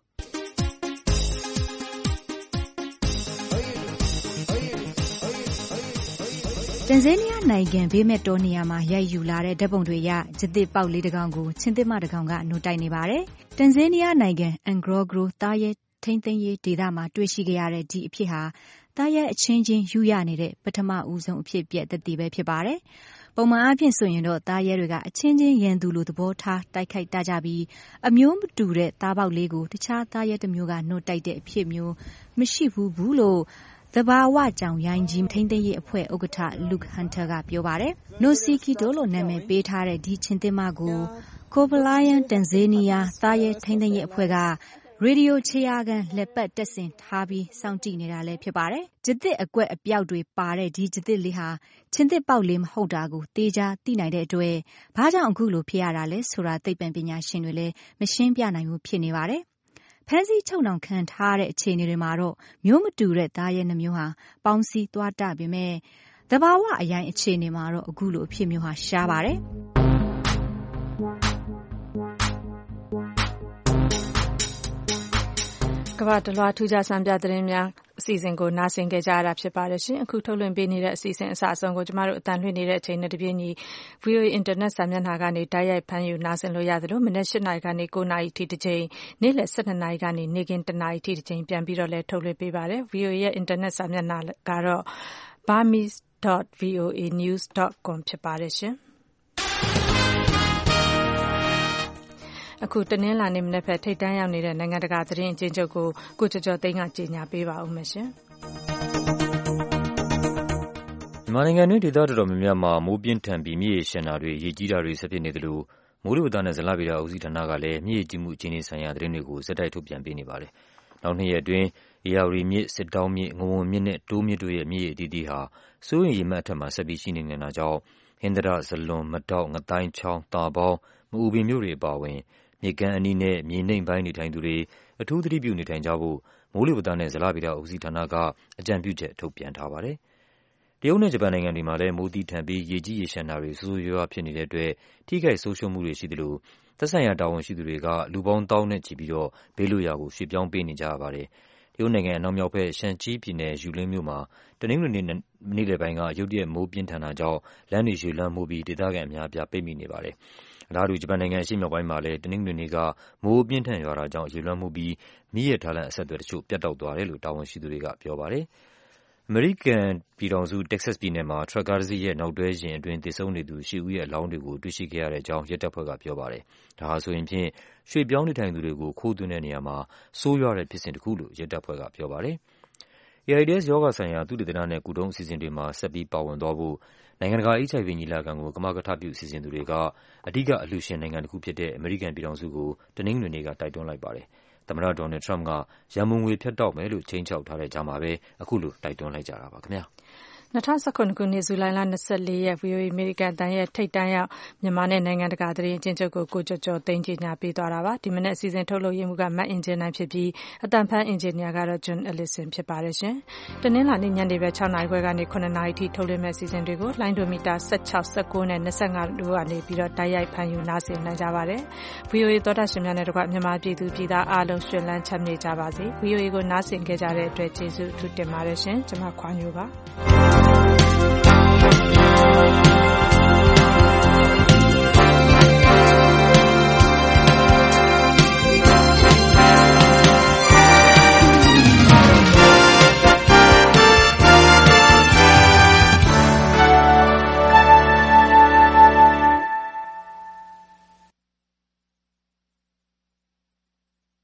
တန်ဇေးနီးယားနိုင်ငံဘေးမဲ့တောနေရာမှာရိုက်ယူလာတဲ့ဓာတ်ပုံတွေရဂျသစ်ပေါက်လေးတစ်ကောင်ကိုချင်းသစ်မတစ်ကောင်ကနှုတ်တိုက်နေပါတယ်။တန်ဇေးနီးယားနိုင်ငံအန်ဂရောဂရိုသားရဲထိမ့်သိမ်းရေးဒေသမှာတွေ့ရှိခဲ့ရတဲ့ဒီအဖြစ်ဟာသားရဲအချင်းချင်းယူရနေတဲ့ပထမဦးဆုံးအဖြစ်ပြက်သက်တည်ပဲဖြစ်ပါတယ်။ပုံမှန်အားဖြင့်ဆိုရင်တော့သားရဲတွေကအချင်းချင်းရန်သူလိုသဘောထားတိုက်ခိုက်တကြပြီးအမျိုးမတူတဲ့သားပေါက်လေးကိုတခြားသားရဲတစ်မျိုးကနှုတ်တိုက်တဲ့အဖြစ်မျိုးမရှိဘူးလို့သဘာဝကြောင်ရိုင်းကြီးထိမ့်သိမ်းရေးအဖွဲ့ဥက္ကဋ္ဌ Luke Hunter ကပြောပါတယ်။ Nosikito လို့နာမည်ပေးထားတဲ့ဒီချင်းသစ်မကို Kovalayan Tanzania သားရဲထိမ့်သိမ်းရေးအဖွဲ့ကရေဒီယိုခြေရာခံလက်ပတ်တက်ဆင်ထားပြီးစောင့်ကြည့်နေတာလည်းဖြစ်ပါတယ်။ဂျသစ်အကွက်အပြောက်တွေပါတဲ့ဒီဂျသစ်လေးဟာချင်းသစ်ပေါက်လေးမဟုတ်တာကိုတေချာသိနိုင်တဲ့အတွက်ဘာကြောင့်အခုလိုဖြစ်ရတာလဲဆိုတာသိပ္ပံပညာရှင်တွေလည်းမရှင်းပြနိုင်ဘူးဖြစ်နေပါတယ်။ဖန်စီချုပ်နှောင်ခံထားတဲ့အခြေအနေတွေမှာတော့မျိုးမတူတဲ့သားရဲနှမျိုးဟာပေါင်းစည်းသွားတပေမဲ့သဘာဝအရင်အခြေအနေမှာတော့အခုလိုအဖြစ်မျိုးဟာရှားပါတယ်ကမ္ဘာတလွှားထူးခြားစံပြသတင်းများအစီအစဉ်ကိုနားဆင်ကြကြရတာဖြစ်ပါတယ်ရှင်အခုထုတ်လွှင့်ပေးနေတဲ့အစီအစဉ်အစအဆုံးကိုကျမတို့အတန်လွှင့်နေတဲ့အချိန်နဲ့တပြေးညီ VOA Internet စာမျက်နှာကနေတိုက်ရိုက်ဖမ်းယူနားဆင်လို့ရသလိုမနေ့7:00 နာရီကနေ9:00 နာရီထိတစ်ချိန်နေ့လယ်12:00 နာရီကနေနေ့ကင်း1:00 နာရီထိတစ်ချိန်ပြန်ပြီးတော့လည်းထုတ်လွှင့်ပေးပါတယ် VOA ရဲ့ Internet စာမျက်နှာကတော့ burmese.voanews.com ဖြစ်ပါတယ်ရှင်အခုတနင်္လာနေ့မနေ့ဖက်ထိတ်တန်းရောက်နေတဲ့နိုင်ငံတကာသတင်းအကျဉ်းချုပ်ကိုကိုကျော်ကျော်သိန်းကကြေညာပေးပါဦးမယ်ရှင်မြန်မာနိုင်ငံတွင်းဒေသတော်တော်များများမှာမိုးပြင်းထန်ပြီးမြစ်ရေရှမ်းတာတွေရေကြီးတာတွေဆက်ဖြစ်နေသလိုမိုးလေဝသနဲ့ဇလဗေဒဦးစီးဌာနကလည်းမြစ်ရေကြီးမှုအခြေအနေဆိုင်ရာသတင်းတွေကိုစက်တိုက်ထုတ်ပြန်ပေးနေပါတယ်။နောက်2ရက်အတွင်းဧရာဝတီမြစ်စစ်တောင်းမြစ်ငဝုံမြစ်နဲ့တိုးမြစ်တို့ရဲ့မြစ်ရေအသီးသီးဟာစိုးရိမ်ရေမှတ်အထက်မှာဆက်ပြီးရှိနေနေတာကြောင့်ဟင်္သာတဇလွန်မတောက်ငတိုင်းချောင်းတာပေါင်းမအူပင်မြို့တွေအပါအဝင်မြေကမ်းအနီးနဲ့မြေနှိမ်ပိုင်းနေထိုင်သူတွေအထူးသတိပြုနေထိုင်ကြဖို့မိုးလေဝသနဲ့ဇလဗေဒဦးစီးဌာနကအကြံပြုချက်ထုတ်ပြန်ထားပါတယ်။တရုတ်နဲ့ဂျပန်နိုင်ငံတွေမှာလည်းမိုးသီးထန်ပြီးရေကြီးရေရှမ်းတာတွေဆိုးဆိုးရွားရွားဖြစ်နေတဲ့အတွက်ထိခိုက်ဆုံးရှုံးမှုတွေရှိသလိုသက်ဆိုင်ရာတာဝန်ရှိသူတွေကလူပေါင်းတောင်းနဲ့ချီပြီးတော့ဘေးလွတ်ရာကိုရွှေ့ပြောင်းပေးနေကြရပါတယ်။တရုတ်နိုင်ငံအနောက်မြောက်ဘက်ရှန်ချီပြည်နယ်ယူလင်းမြို့မှာတနင်္ဂနွေနေ့နေ့လယ်ပိုင်းကရုတ်တရက်မိုးပြင်းထန်တာကြောင့်လမ်းတွေရေလွှမ်းမိုးပြီးဒေသခံအများအပြားပိတ်မိနေပါတယ်။အလားတူဂျပန်နိုင်ငံအရှေ့မြောက်ပိုင်းမှာလည်းတနင်္ဂနွေနေ့ကမိုးပြင်းထန်ရွာတာကြောင့်ရေလွှမ်းမိုးပြီးမြစ်ရထားလမ်းအဆက်အသွယ်တချို့ပြတ်တောက်သွားတယ်လို့တာဝန်ရှိသူတွေကပြောပါတယ်။အမေရိကန်ပြည်ထောင်စုတက္ကဆက်ပြည်နယ်မှာထရပ်ကားတစ်စီးရဲ့နောက်တွဲယာဉ်အတွင်းသေဆုံးနေသူ8ဦးရဲ့အလောင်းတွေကိုတွေ့ရှိခဲ့ရတဲ့အကြောင်းရဲတပ်ဖွဲ့ကပြောပါတယ်။ဒါဟာဆိုရင်ဖြင့်ရွှေ့ပြောင်းနေထိုင်သူတွေကိုခိုးသွင်းတဲ့နေရာမှာဆိုးရွားတဲ့ဖြစ်စဉ်တစ်ခုလို့ရဲတပ်ဖွဲ့ကပြောပါတယ်။ AIDS ရောဂါဆိုင်ရာသုတေသနနဲ့ကုထုံးအစီအစဉ်တွေမှာဆက်ပြီးပါဝင်သွားဖို့နိုင်ငံတကာ HIV ညီလာခံကိုကမကထပြုစီစဉ်သူတွေကအဓိကအလှူရှင်နိုင်ငံတစ်ခုဖြစ်တဲ့အမေရိကန်ပြည်ထောင်စုကိုတနင်္ဂနွေနေ့ကတိုက်တွန်းလိုက်ပါတယ်။သမ္မတဒေါ်နယ်ထရမ့်ကရန်ပုံငွေဖြတ်တောက်မယ်လို့ခြိမ်းခြောက်ထားတဲ့ကြားမှာပဲအခုလိုတိုက်တွန်းလိုက်ကြတာပါခင်ဗျာ။ 2019ခုနှစ်ဇူလိုင်လ24ရက် VOA အမေရိကန်အသံရဲ့ထိပ်တန်းရောက်မြန်မာနဲ့နိုင်ငံတကာသတင်းအကျဉ်းချုပ်ကိုကိုကျော်ကျော်သိန်းကြီးညာပေးသွားတာပါဒီမနေ့အစီအစဉ်ထုတ်လုပ်ရမှုကမတ်အင်ဂျင်နိုင်ဖြစ်ပြီးအတန်ဖန်အင်ဂျင်နီယာကတော့ John Ellison ဖြစ်ပါတယ်ရှင်တနင်္လာနေ့ညနေပဲ6နာရီခွဲကနေ9နာရီထိထုတ်လွှင့်မဲ့အစီအစဉ်တွေကိုလိုင်းဒိုမီတာ16 19နဲ့25တို့ကနေပြီးတော့တိုက်ရိုက်ဖန်ယူနားဆင်နိုင်ကြပါတယ် VOA သောတာရှင်များနဲ့တကွမြန်မာပြည်သူပြည်သားအားလုံးရှင်လန်းချမ်းမြေ့ကြပါစေ VOA ကိုနားဆင်ခဲ့ကြတဲ့အတွက်ကျေးဇူးအထူးတင်ပါတယ်ရှင်ကျွန်မခွာညိုပါ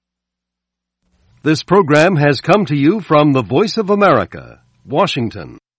This program has come to you from the Voice of America, Washington.